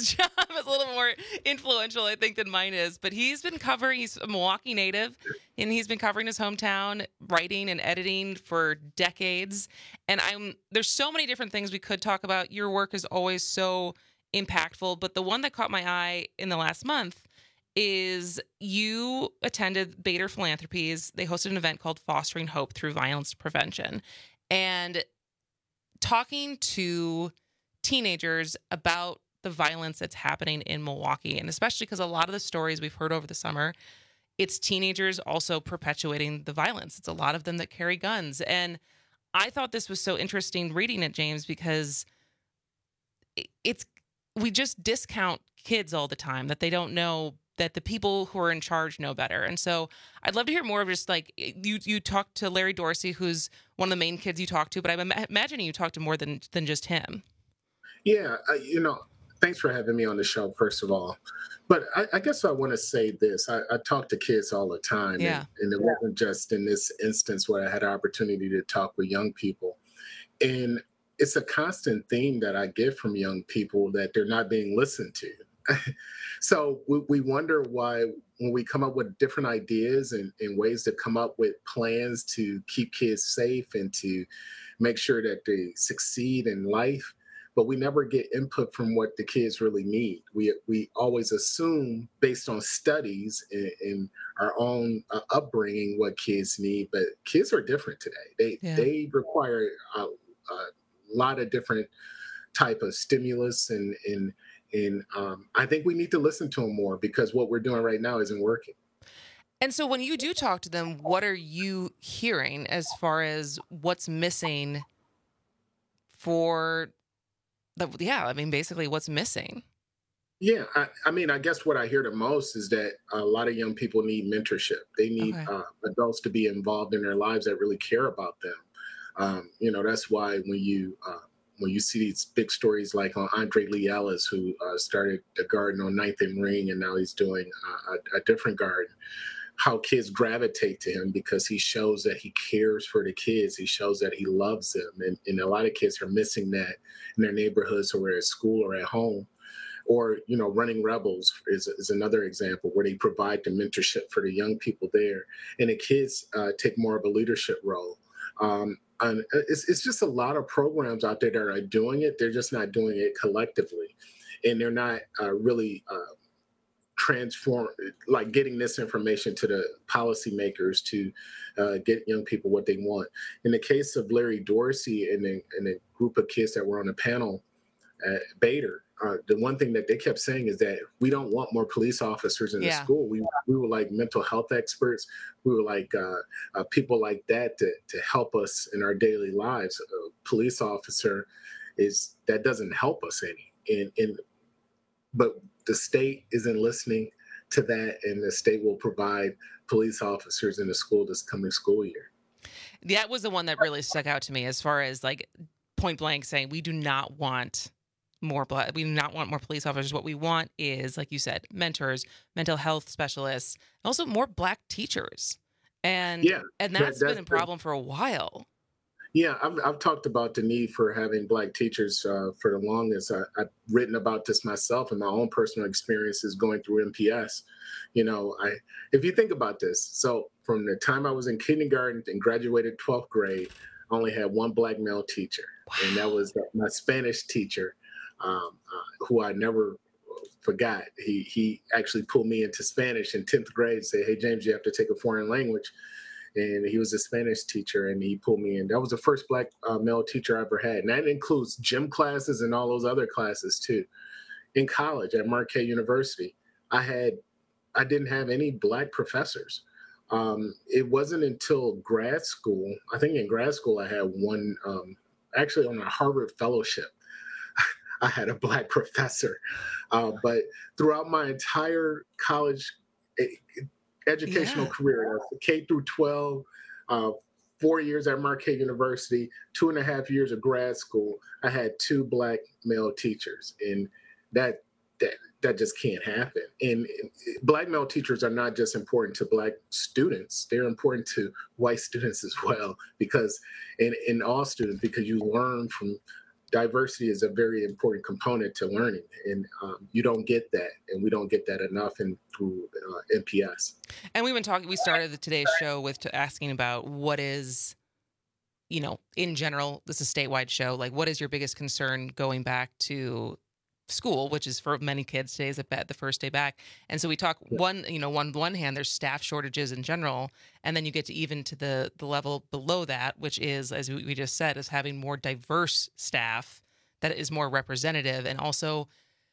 is a little more influential, I think, than mine is. But he's been covering, he's a Milwaukee native, and he's been covering his hometown, writing and editing for decades. And I'm there's so many different things we could talk about. Your work is always so impactful. But the one that caught my eye in the last month is you attended Bader Philanthropies. They hosted an event called Fostering Hope Through Violence Prevention. And talking to teenagers about the violence that's happening in Milwaukee, and especially because a lot of the stories we've heard over the summer, it's teenagers also perpetuating the violence. It's a lot of them that carry guns. And I thought this was so interesting reading it, James, because it's we just discount kids all the time, that they don't know that the people who are in charge know better. And so I'd love to hear more of just like you you talked to Larry Dorsey, who's one of the main kids you talked to, but I'm ima- imagining you talked to more than than just him. Yeah, uh, you know, thanks for having me on the show, first of all. But I, I guess I want to say this. I, I talk to kids all the time. Yeah. And, and it wasn't just in this instance where I had an opportunity to talk with young people. And it's a constant theme that I get from young people that they're not being listened to. So we, we wonder why when we come up with different ideas and, and ways to come up with plans to keep kids safe and to make sure that they succeed in life, but we never get input from what the kids really need. We we always assume based on studies and, and our own uh, upbringing what kids need, but kids are different today. They Yeah. they require a, a lot of different type of stimulus and and and um, I think we need to listen to them more because what we're doing right now isn't working. And so when you do talk to them, what are you hearing as far as what's missing for the, yeah, I mean, basically what's missing? Yeah, I, I mean, I guess what I hear the most is that a lot of young people need mentorship. They need Okay. uh, adults to be involved in their lives that really care about them. Um, you know, that's why when you uh, when you see these big stories like on Andre Lee Ellis, who uh, started the garden on Ninth and Ring, and now he's doing uh, a, a different garden, how kids gravitate to him because he shows that he cares for the kids. He shows that he loves them. And, and a lot of kids are missing that in their neighborhoods or at school or at home. Or, you know, Running Rebels is, is another example where they provide the mentorship for the young people there. And the kids uh, take more of a leadership role. Um, and it's, it's just a lot of programs out there that are doing it. They're just not doing it collectively. And they're not uh, really uh, transform, like getting this information to the policymakers to uh, get young people what they want. In the case of Larry Dorsey and a, and a group of kids that were on the panel at Bader, uh, the one thing that they kept saying is that we don't want more police officers in Yeah. the school. We we would like mental health experts. We would like uh, uh, people like that to, to help us in our daily lives. A police officer is that doesn't help us any. And, and but the state isn't listening to that, and the state will provide police officers in the school this coming school year. That was the one that really stuck out to me as far as like point blank saying we do not want more blood. We do not want more police officers. What we want is, like you said, mentors, mental health specialists, and also more Black teachers. And Yeah, and that- that's been that's a the- problem for a while. Yeah, I've, I've talked about the need for having Black teachers uh, for the longest. I, I've written about this myself and my own personal experiences going through M P S. You know, I if you think about this, so from the time I was in kindergarten and graduated twelfth grade, I only had one Black male teacher, and that was my Spanish teacher, um, uh, who I never forgot. He he actually pulled me into Spanish in tenth grade and said, "Hey, James, you have to take a foreign language." And he was a Spanish teacher, and he pulled me in. That was the first Black uh, male teacher I ever had. And that includes gym classes and all those other classes too. In college at Marquette University, I had, I didn't have any Black professors. Um, it wasn't until grad school, I think in grad school I had one, um, actually on a Harvard fellowship, I had a Black professor. Uh, but throughout my entire college it, educational Yeah. career, K through twelve, uh, four years at Marquette University, two and a half years of grad school, I had two Black male teachers, and that that that just can't happen. And, and Black male teachers are not just important to Black students; they're important to white students as well, because in in all students, because you learn from diversity is a very important component to learning, and um, you don't get that, and we don't get that enough in through uh, N P S. And we've been talking. We started the today's show with to asking about what is, you know, in general, this is a statewide show. Like, what is your biggest concern going back to school, which is for many kids today is at the first day back. And so we talk one, you know, on one hand, there's staff shortages in general, and then you get to even to the the level below that, which is, as we just said, is having more diverse staff that is more representative and also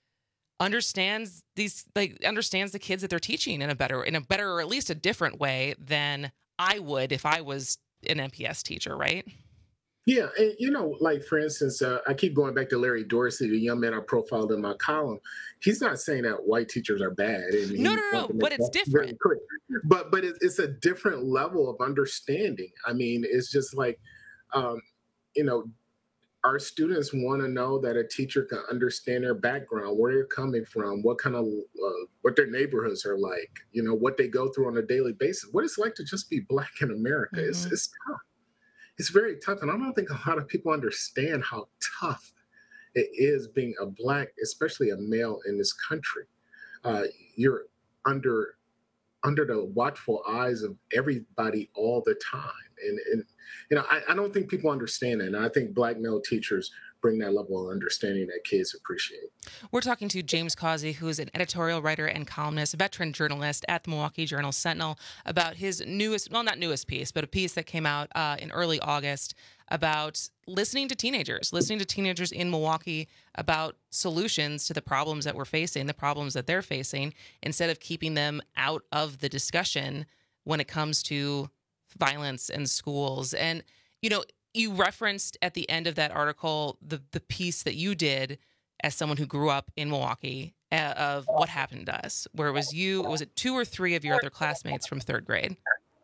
understands these, like understands the kids that they're teaching in a better, in a better, or at least a different way than I would if I was an N P S teacher, right? Yeah, and you know, like for instance, uh, I keep going back to Larry Dorsey, the young man I profiled in my column. He's not saying that white teachers are bad. And no, no, no, but it's different. But but it's a different level of understanding. I mean, it's just like, um, you know, our students want to know that a teacher can understand their background, where they're coming from, what kind of, uh, what their neighborhoods are like, you know, what they go through on a daily basis, what it's like to just be Black in America. Mm-hmm. It's, it's tough. It's very tough, and I don't think a lot of people understand how tough it is being a Black, especially a male in this country. Uh, you're under under the watchful eyes of everybody all the time, and and you know I, I don't think people understand that, and I think Black male teachers bring that level of understanding that kids appreciate. We're talking to James Causey, who is an editorial writer and columnist, a veteran journalist at the Milwaukee Journal-Sentinel, about his newest, well, not newest piece, but a piece that came out uh, in early August about listening to teenagers, listening to teenagers in Milwaukee about solutions to the problems that we're facing, the problems that they're facing, instead of keeping them out of the discussion when it comes to violence in schools. And, you know, you referenced at the end of that article the the piece that you did as someone who grew up in Milwaukee uh, of what happened to us, where it was you, was it two or three of your other classmates from third grade?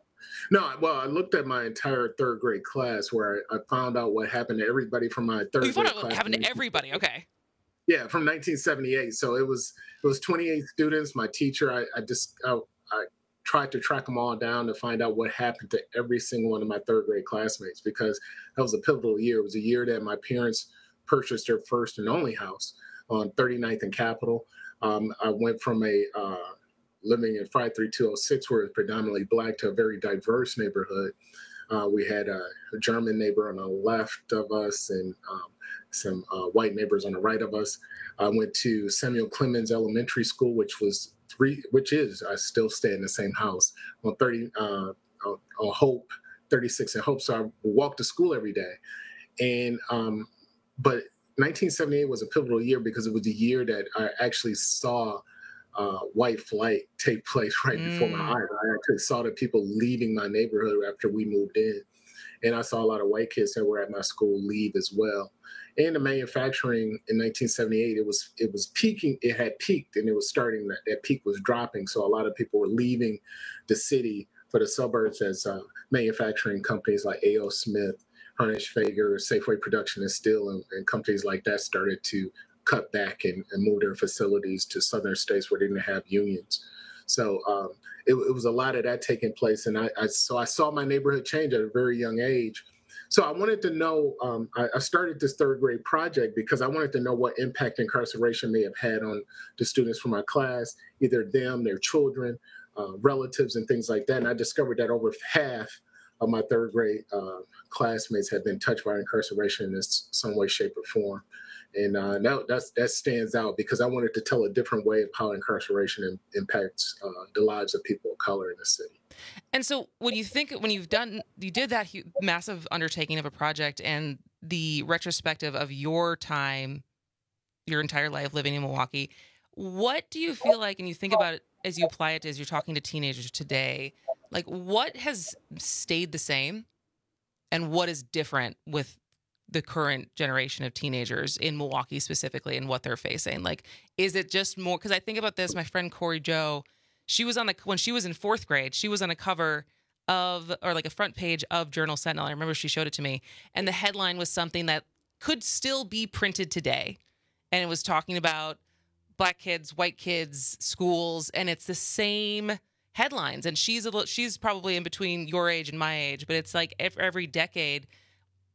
No, well, I looked at my entire third grade class where I, I found out what happened to everybody from my third oh, you grade found out what class. happened to everybody, okay. Yeah, from nineteen seventy-eight. So it was it was twenty-eight students. My teacher, I, I just I, I tried to track them all down to find out what happened to every single one of my third grade classmates, because that was a pivotal year. It was a year that my parents purchased their first and only house on thirty-ninth and Capitol. Um, I went from a uh, living in five three two oh six, where it was predominantly Black, to a very diverse neighborhood. Uh, we had a, a German neighbor on the left of us and um, some uh, white neighbors on the right of us. I went to Samuel Clemens Elementary School, which was three, which is, I still stay in the same house on thirty, uh, on, on Hope, thirty-six and Hope. So I walked to school every day. And, um, but nineteen seventy-eight was a pivotal year because it was the year that I actually saw uh, white flight take place right mm. before my eyes. I actually saw the people leaving my neighborhood after we moved in. And I saw a lot of white kids that were at my school leave as well. And the manufacturing in nineteen seventy-eight, it was it was peaking. It had peaked, and it was starting. That, that peak was dropping. So a lot of people were leaving the city for the suburbs as uh, manufacturing companies like A O Smith, Harnish Fager, Safeway Production and Steel, and, and companies like that started to cut back and, and move their facilities to southern states where they didn't have unions. So um, it, it was a lot of that taking place, and I, I so I saw my neighborhood change at a very young age. So I wanted to know, um, I, I started this third grade project because I wanted to know what impact incarceration may have had on the students from my class, either them, their children, uh, relatives, and things like that. And I discovered that over half of my third grade uh, classmates had been touched by incarceration in some way, shape, or form. And uh, that, that's, that stands out because I wanted to tell a different way of how incarceration in, impacts uh, the lives of people of color in the city. And so when you think, when you've done, you did that huge, massive undertaking of a project and the retrospective of your time, your entire life living in Milwaukee, what do you feel like, and you think about it as you apply it as you're talking to teenagers today, like what has stayed the same and what is different with the current generation of teenagers in Milwaukee specifically and what they're facing? Like, is it just more, because I think about this, my friend Corey Joe, she was on the, when she was in fourth grade, she was on a cover of, or like a front page of Journal Sentinel. I remember she showed it to me. And the headline was something that could still be printed today. And it was talking about Black kids, white kids, schools, and it's the same headlines. And she's a little, she's probably in between your age and my age, but it's like every, every decade,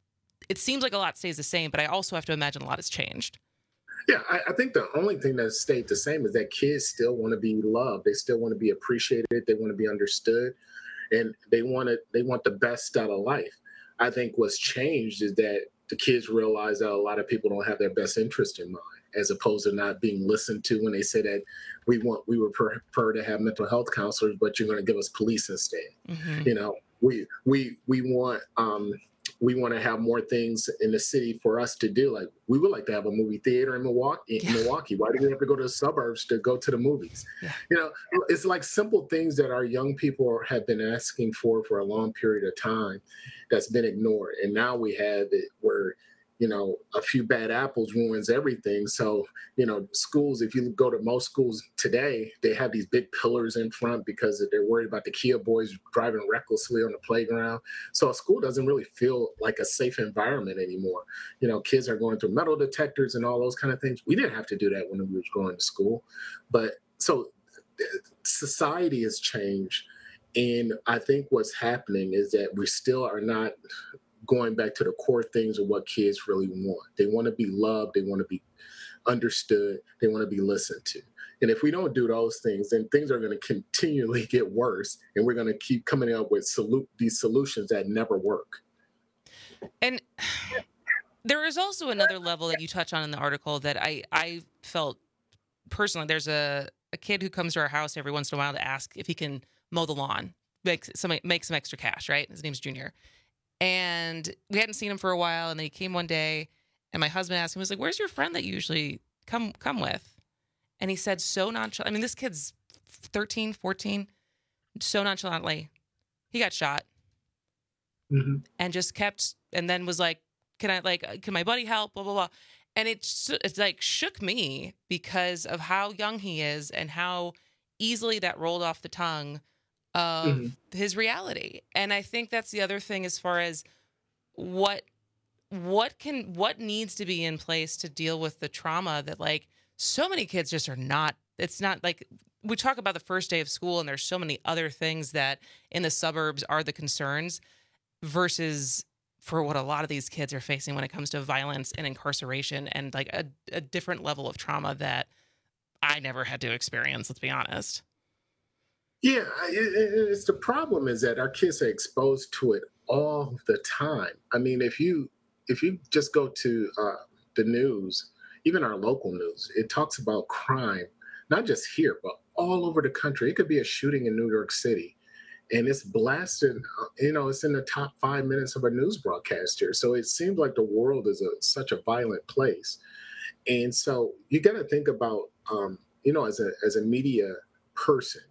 it seems like a lot stays the same, but I also have to imagine a lot has changed. Yeah, I, I think the only thing that stayed the same is that kids still want to be loved. They still want to be appreciated. They want to be understood, and they want to, they want the best out of life. I think what's changed is that the kids realize that a lot of people don't have their best interest in mind, as opposed to not being listened to when they say that we want, we would prefer to have mental health counselors, but you're going to give us police instead. Mm-hmm. You know, we we we want um, we want to have more things in the city for us to do. Like, we would like to have a movie theater in Milwaukee. In yeah. Milwaukee, why do we have to go to the suburbs to go to the movies? Yeah. You know, it's like simple things that our young people have been asking for for a long period of time that's been ignored. And now we have it where, you know, a few bad apples ruins everything. So, you know, schools, if you go to most schools today, they have these big pillars in front because they're worried about the Kia boys driving recklessly on the playground. So a school doesn't really feel like a safe environment anymore. You know, kids are going through metal detectors and all those kind of things. We didn't have to do that when we were going to school. But so society has changed. And I think what's happening is that we still are not going back to the core things of what kids really want. They want to be loved. They want to be understood. They want to be listened to. And if we don't do those things, then things are going to continually get worse. And we're going to keep coming up with solu- these solutions that never work. And there is also another level that you touch on in the article that I, I felt personally. There's a, a kid who comes to our house every once in a while to ask if he can mow the lawn, make some, make some extra cash, right? His name's Junior. And we hadn't seen him for a while, and then he came one day, and my husband asked him, he was like, where's your friend that you usually come come with? And he said so nonchalant. I mean, this kid's thirteen, fourteen, so nonchalantly. He got shot. Mm-hmm. And just kept, and then was like, can I, like, can my buddy help, blah, blah, blah. And it, it's like shook me because of how young he is and how easily that rolled off the tongue of mm-hmm. his reality. And I think that's the other thing as far as what what can what needs to be in place to deal with the trauma that, like, so many kids just are not, it's not like, we talk about the first day of school and there's so many other things that in the suburbs are the concerns versus for what a lot of these kids are facing when it comes to violence and incarceration and like a, a different level of trauma that I never had to experience, let's be honest. Yeah, it, it's the problem is that our kids are exposed to it all the time. I mean, if you if you just go to uh, the news, even our local news, it talks about crime, not just here, but all over the country. It could be a shooting in New York City, and it's blasted, you know, it's in the top five minutes of a news broadcast here. So it seems like the world is a, such a violent place. And so you got to think about, um, you know, as a as a media person,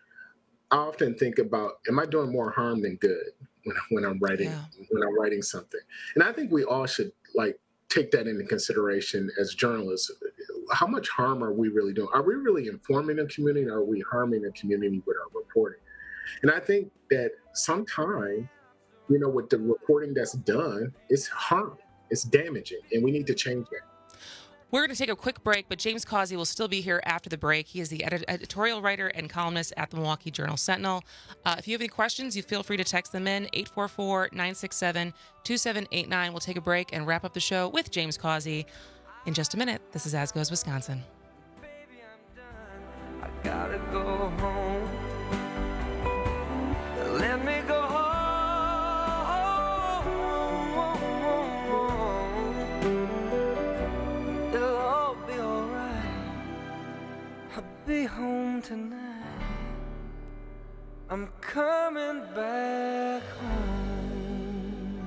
I often think about, am I doing more harm than good when, when I'm writing yeah. when I'm writing something? And I think we all should like take that into consideration as journalists. How much harm are we really doing? Are we really informing the community, or are we harming the community with our reporting? And I think that sometimes, you know, with the reporting that's done, it's harming, it's damaging, and we need to change that. We're going to take a quick break, but James Causey will still be here after the break. He is the edit- editorial writer and columnist at the Milwaukee Journal-Sentinel. Uh, if you have any questions, you feel free to text them in, eight four four, nine six seven, two seven eight nine. We'll take a break and wrap up the show with James Causey in just a minute. This is As Goes Wisconsin. Baby, I'm done. I gotta go home. Let me go home. Be home tonight. I'm coming back home.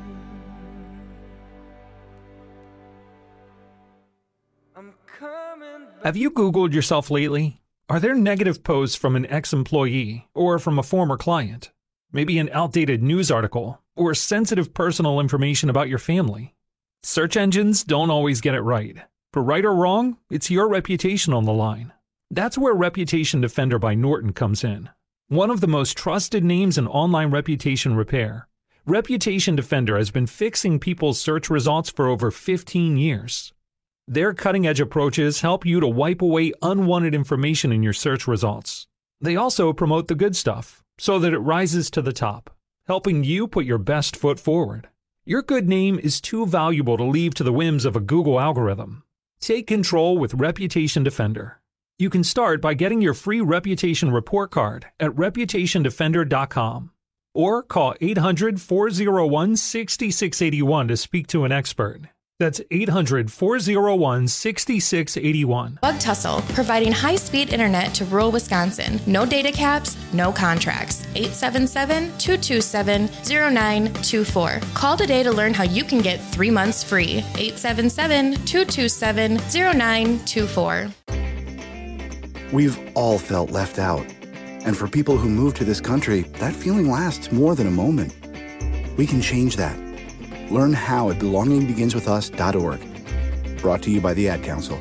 I'm coming back. Have you Googled yourself lately? Are there negative posts from an ex-employee or from a former client? Maybe an outdated news article or sensitive personal information about your family? Search engines don't always get it right. For right or wrong, it's your reputation on the line. That's where Reputation Defender by Norton comes in. One of the most trusted names in online reputation repair, Reputation Defender has been fixing people's search results for over fifteen years. Their cutting-edge approaches help you to wipe away unwanted information in your search results. They also promote the good stuff so that it rises to the top, helping you put your best foot forward. Your good name is too valuable to leave to the whims of a Google algorithm. Take control with Reputation Defender. You can start by getting your free reputation report card at reputation defender dot com or call eight hundred, four oh one, six six eight one to speak to an expert. That's eight hundred, four oh one, six six eight one. Bug Tussle, providing high-speed internet to rural Wisconsin. No data caps, no contracts. eight seven seven, two two seven, zero nine two four. Call today to learn how you can get three months free. eight seven seven, two two seven, zero nine two four. We've all felt left out. And for people who move to this country, that feeling lasts more than a moment. We can change that. Learn how at belonging begins with us dot org. Brought to you by the Ad Council.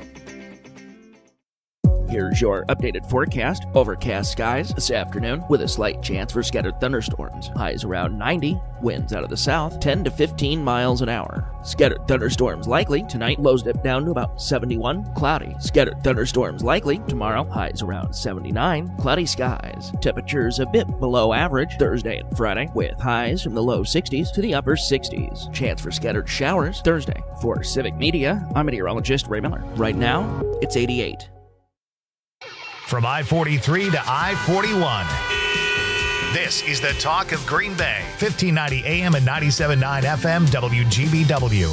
Here's your updated forecast. Overcast skies this afternoon with a slight chance for scattered thunderstorms. Highs around ninety, winds out of the south ten to fifteen miles an hour. Scattered thunderstorms likely tonight, lows dip down to about seventy-one, cloudy. Scattered thunderstorms likely tomorrow, highs around seventy-nine, cloudy skies. Temperatures a bit below average Thursday and Friday with highs from the low sixties to the upper sixties. Chance for scattered showers Thursday. For Civic Media, I'm meteorologist Ray Miller. Right now, it's eighty-eight. From I forty-three to I forty-one, this is the talk of Green Bay. fifteen ninety A M and ninety-seven point nine F M W G B W.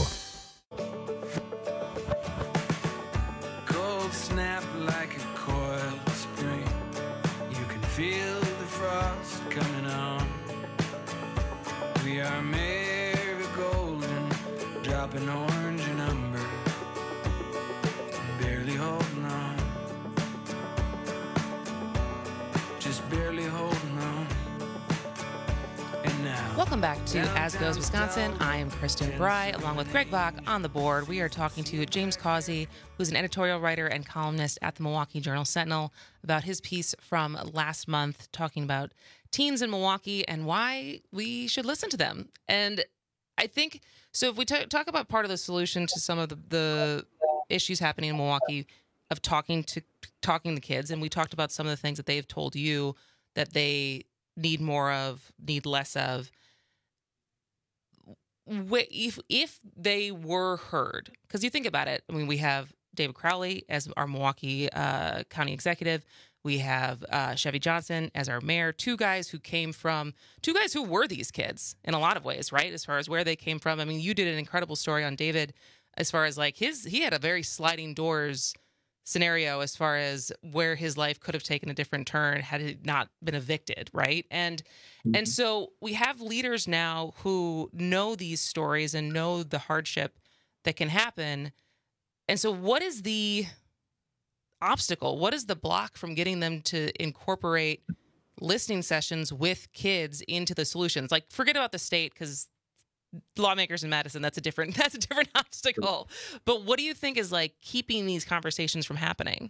Cold snap like a coiled spring. You can feel the frost coming on. We are marigold and dropping orange and umber. Barely holding on. Just barely holding on. And now, welcome back to As Goes Wisconsin. I am Kristen Bry, along with Greg Bach on the board. We are talking to James Causey, who's an editorial writer and columnist at the Milwaukee Journal-Sentinel, about his piece from last month talking about teens in Milwaukee and why we should listen to them. And I think, so if we t- talk about part of the solution to some of the, the issues happening in Milwaukee of talking to talking to kids, and we talked about some of the things that they've told you that they need more of, need less of. If if they were heard, because you think about it, I mean, we have David Crowley as our Milwaukee uh, County Executive. We have uh, Chevy Johnson as our mayor. Two guys who came from, two guys who were these kids in a lot of ways, right? As far as where they came from. I mean, you did an incredible story on David as far as like his, he had a very sliding doors scenario as far as where his life could have taken a different turn had he not been evicted, right? And mm-hmm. and so we have leaders now who know these stories and know the hardship that can happen. And so what is the obstacle? What is the block from getting them to incorporate listening sessions with kids into the solutions? Like, forget about the state, because lawmakers in Madison, that's a different that's a different obstacle. But what do you think is like keeping these conversations from happening?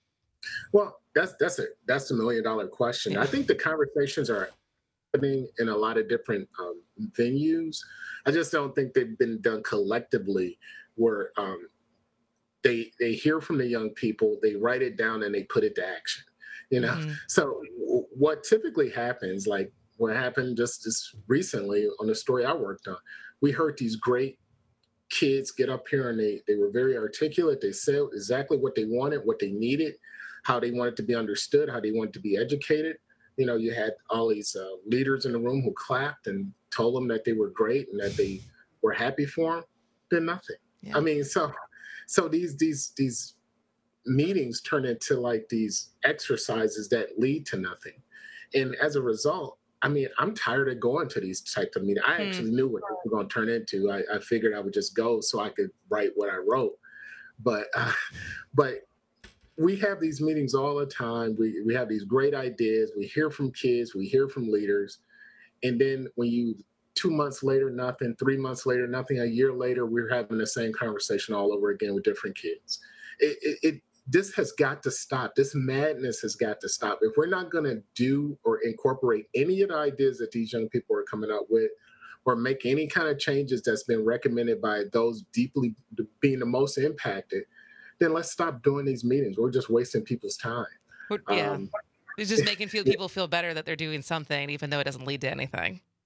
Well, that's that's a that's a million dollar question. Yeah. I think the conversations are happening in a lot of different um, venues. I just don't think they've been done collectively, where um, they they hear from the young people, they write it down, and they put it to action. You know, mm-hmm. so w- what typically happens, like what happened just, just recently on the story I worked on, we heard these great kids get up here and they, they were very articulate. They said exactly what they wanted, what they needed, how they wanted to be understood, how they wanted to be educated. You know, you had all these uh, leaders in the room who clapped and told them that they were great and that they were happy for them. Did nothing. Yeah. I mean, so so these these these meetings turn into like these exercises that lead to nothing. And as a result, I mean, I'm tired of going to these types of meetings. I mm. actually knew what they were going to turn into. I, I figured I would just go so I could write what I wrote. But uh, but we have these meetings all the time. We we have these great ideas. We hear from kids. We hear from leaders. And then when you, two months later, nothing, three months later, nothing, a year later, we're having the same conversation all over again with different kids. It, it, it This has got to stop. This madness has got to stop. If we're not going to do or incorporate any of the ideas that these young people are coming up with, or make any kind of changes that's been recommended by those deeply being the most impacted, then let's stop doing these meetings. We're just wasting people's time. Yeah. Um, it's just making feel, people feel better that they're doing something, even though it doesn't lead to anything.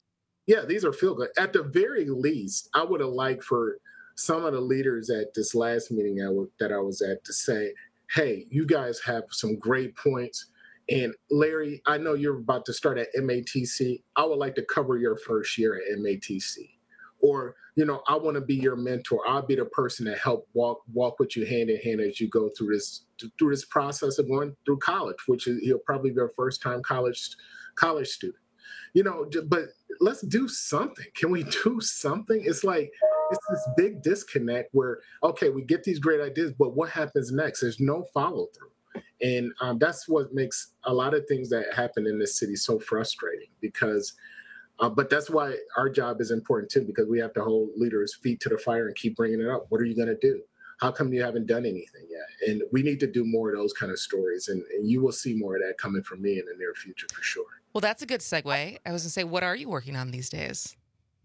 Yeah, these are feel good. At the very least, I would have liked for some of the leaders at this last meeting I w- that I was at to say, hey, you guys have some great points. And Larry, I know you're about to start at M A T C. I would like to cover your first year at M A T C. Or, you know, I want to be your mentor. I'll be the person that help walk walk with you hand in hand as you go through this through this process of going through college, which is he'll probably be a first time college college student. You know, but let's do something. Can we do something? It's like it's this big disconnect where, okay, we get these great ideas, but what happens next? There's no follow through. And um, that's what makes a lot of things that happen in this city so frustrating because, uh, but that's why our job is important too, because we have to hold leaders' feet to the fire and keep bringing it up. What are you going to do? How come you haven't done anything yet? And we need to do more of those kind of stories. And, and you will see more of that coming from me in the near future for sure. Well, that's a good segue. I was going to say, what are you working on these days?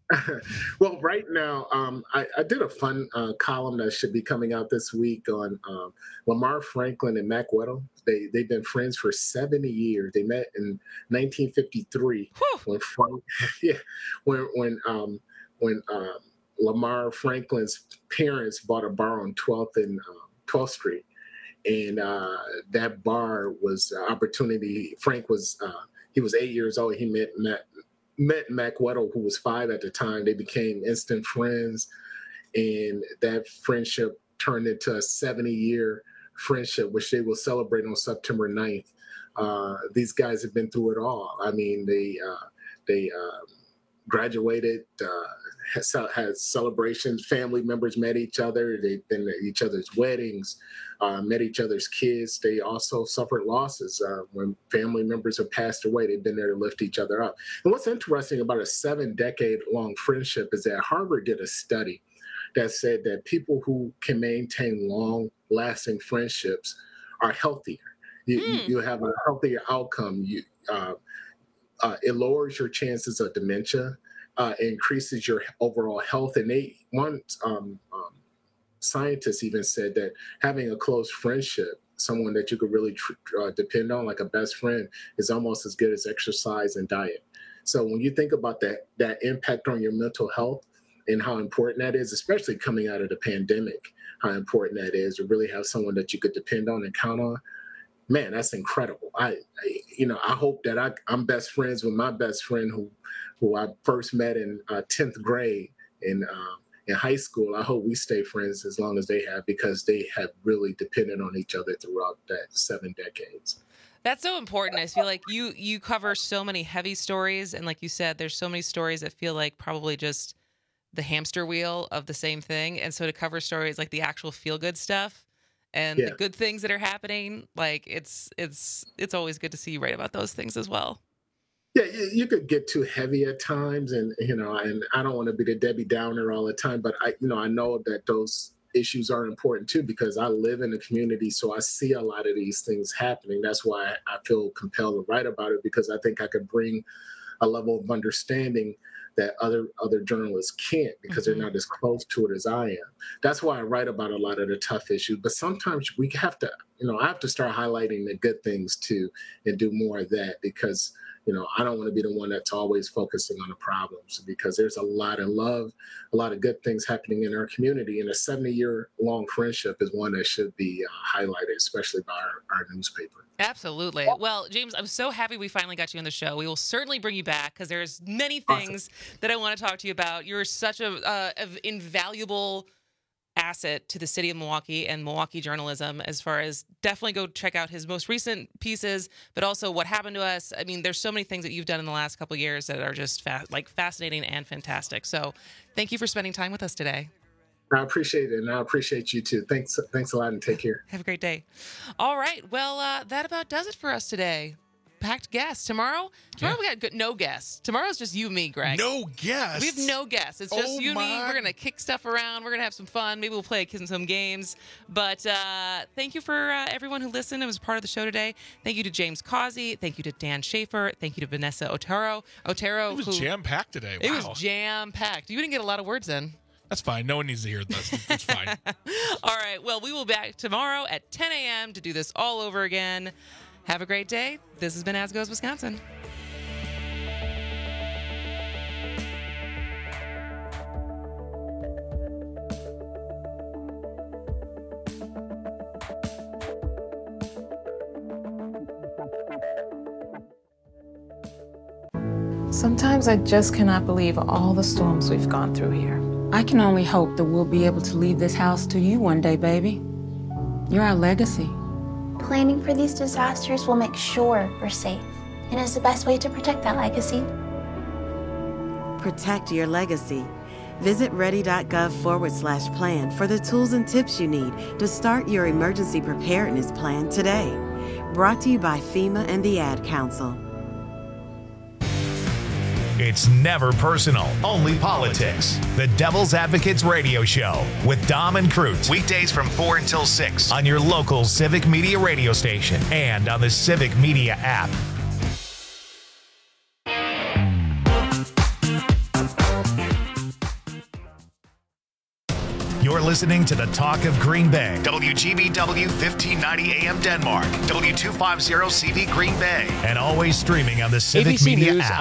Well, right now, um, I, I did a fun uh, column that should be coming out this week on um, Lamar Franklin and Mac Weddle. They, they've been friends for seventy years. They met in nineteen fifty-three when Frank, yeah, when when um, when um, Lamar Franklin's parents bought a bar on twelfth and um, twelfth Street, and uh, that bar was an opportunity. Frank was uh, he was eight years old. He met Matt. met Mac Weddle, who was five at the time. They became instant friends, and that friendship turned into a seventy-year friendship, which they will celebrate on September ninth. Uh, these guys have been through it all. I mean, they uh, they um, graduated, uh, had, had celebrations, family members met each other, they've been at each other's weddings, uh, met each other's kids. They also suffered losses uh, when family members have passed away. They've been there to lift each other up. And what's interesting about a seven decade long friendship is that Harvard did a study that said that people who can maintain long lasting friendships are healthier. You, mm. you, you have a healthier outcome. You, uh, uh, it lowers your chances of dementia, uh, increases your overall health. And they, one um, um, scientist even said that having a close friendship, someone that you could really tr- uh, depend on, like a best friend, is almost as good as exercise and diet. So when you think about that, that impact on your mental health and how important that is, especially coming out of the pandemic, how important that is to really have someone that you could depend on and count on. Man, that's incredible. I, I you know, I hope that I, I'm best friends with my best friend who, who I first met in uh, tenth grade in um, in high school. I hope we stay friends as long as they have, because they have really depended on each other throughout that seven decades. That's so important. I feel like you you cover so many heavy stories, and like you said, there's so many stories that feel like probably just the hamster wheel of the same thing. And so to cover stories like the actual feel good stuff and yeah. the good things that are happening, like it's it's it's always good to see you write about those things as well. Yeah, you could get too heavy at times, and you know, and I don't want to be the Debbie Downer all the time, but I, you know, I know that those issues are important too, because I live in the community, so I see a lot of these things happening. That's why I feel compelled to write about it, because I think I could bring a level of understanding that other other journalists can't, because mm-hmm. they're not as close to it as I am. That's why I write about a lot of the tough issues. But sometimes we have to, you know, I have to start highlighting the good things too, and do more of that, because you know, I don't want to be the one that's always focusing on the problems, because there's a lot of love, a lot of good things happening in our community. And a seventy-year-long friendship is one that should be uh, highlighted, especially by our, our newspaper. Absolutely. Well, James, I'm so happy we finally got you on the show. We will certainly bring you back, because there's many things awesome. that I want to talk to you about. You're such a uh, invaluable asset to the city of Milwaukee and Milwaukee journalism, as far as definitely go check out his most recent pieces, but also what happened to us. I mean, there's so many things that you've done in the last couple of years that are just fa- like fascinating and fantastic. So thank you for spending time with us today. I appreciate it, and I appreciate you too. Thanks, thanks a lot, and take care. Have a great day. All right. Well, uh, that about does it for us today. Packed guests. Tomorrow, tomorrow yeah. we got good, no guests. Tomorrow's just you and me, Greg. No guests? We have no guests. It's just oh you and my. me. We're going to kick stuff around. We're going to have some fun. Maybe we'll play some games. But uh, thank you for uh, everyone who listened and was part of the show today. Thank you to James Causey. Thank you to Dan Schaefer. Thank you to Vanessa Otero. Otero. It was who, jam-packed today. Wow. It was jam-packed. You didn't get a lot of words in. That's fine. No one needs to hear this. It's fine. All right. Well, we will be back tomorrow at ten a.m. to do this all over again. Have a great day. This has been As Goes Wisconsin. Sometimes I just cannot believe all the storms we've gone through here. I can only hope that we'll be able to leave this house to you one day, baby. You're our legacy. Planning for these disasters will make sure we're safe, and is the best way to protect that legacy. Protect your legacy. Visit ready.gov forward slash plan for the tools and tips you need to start your emergency preparedness plan today. Brought to you by FEMA and the Ad Council. It's never personal, only politics. The Devil's Advocates Radio Show with Dom and Cruz. Weekdays from four until six on your local Civic Media radio station and on the Civic Media app. You're listening to the Talk of Green Bay. W G B W fifteen ninety A M Denmark. W two fifty C V Green Bay. And always streaming on the Civic A B C Media News app.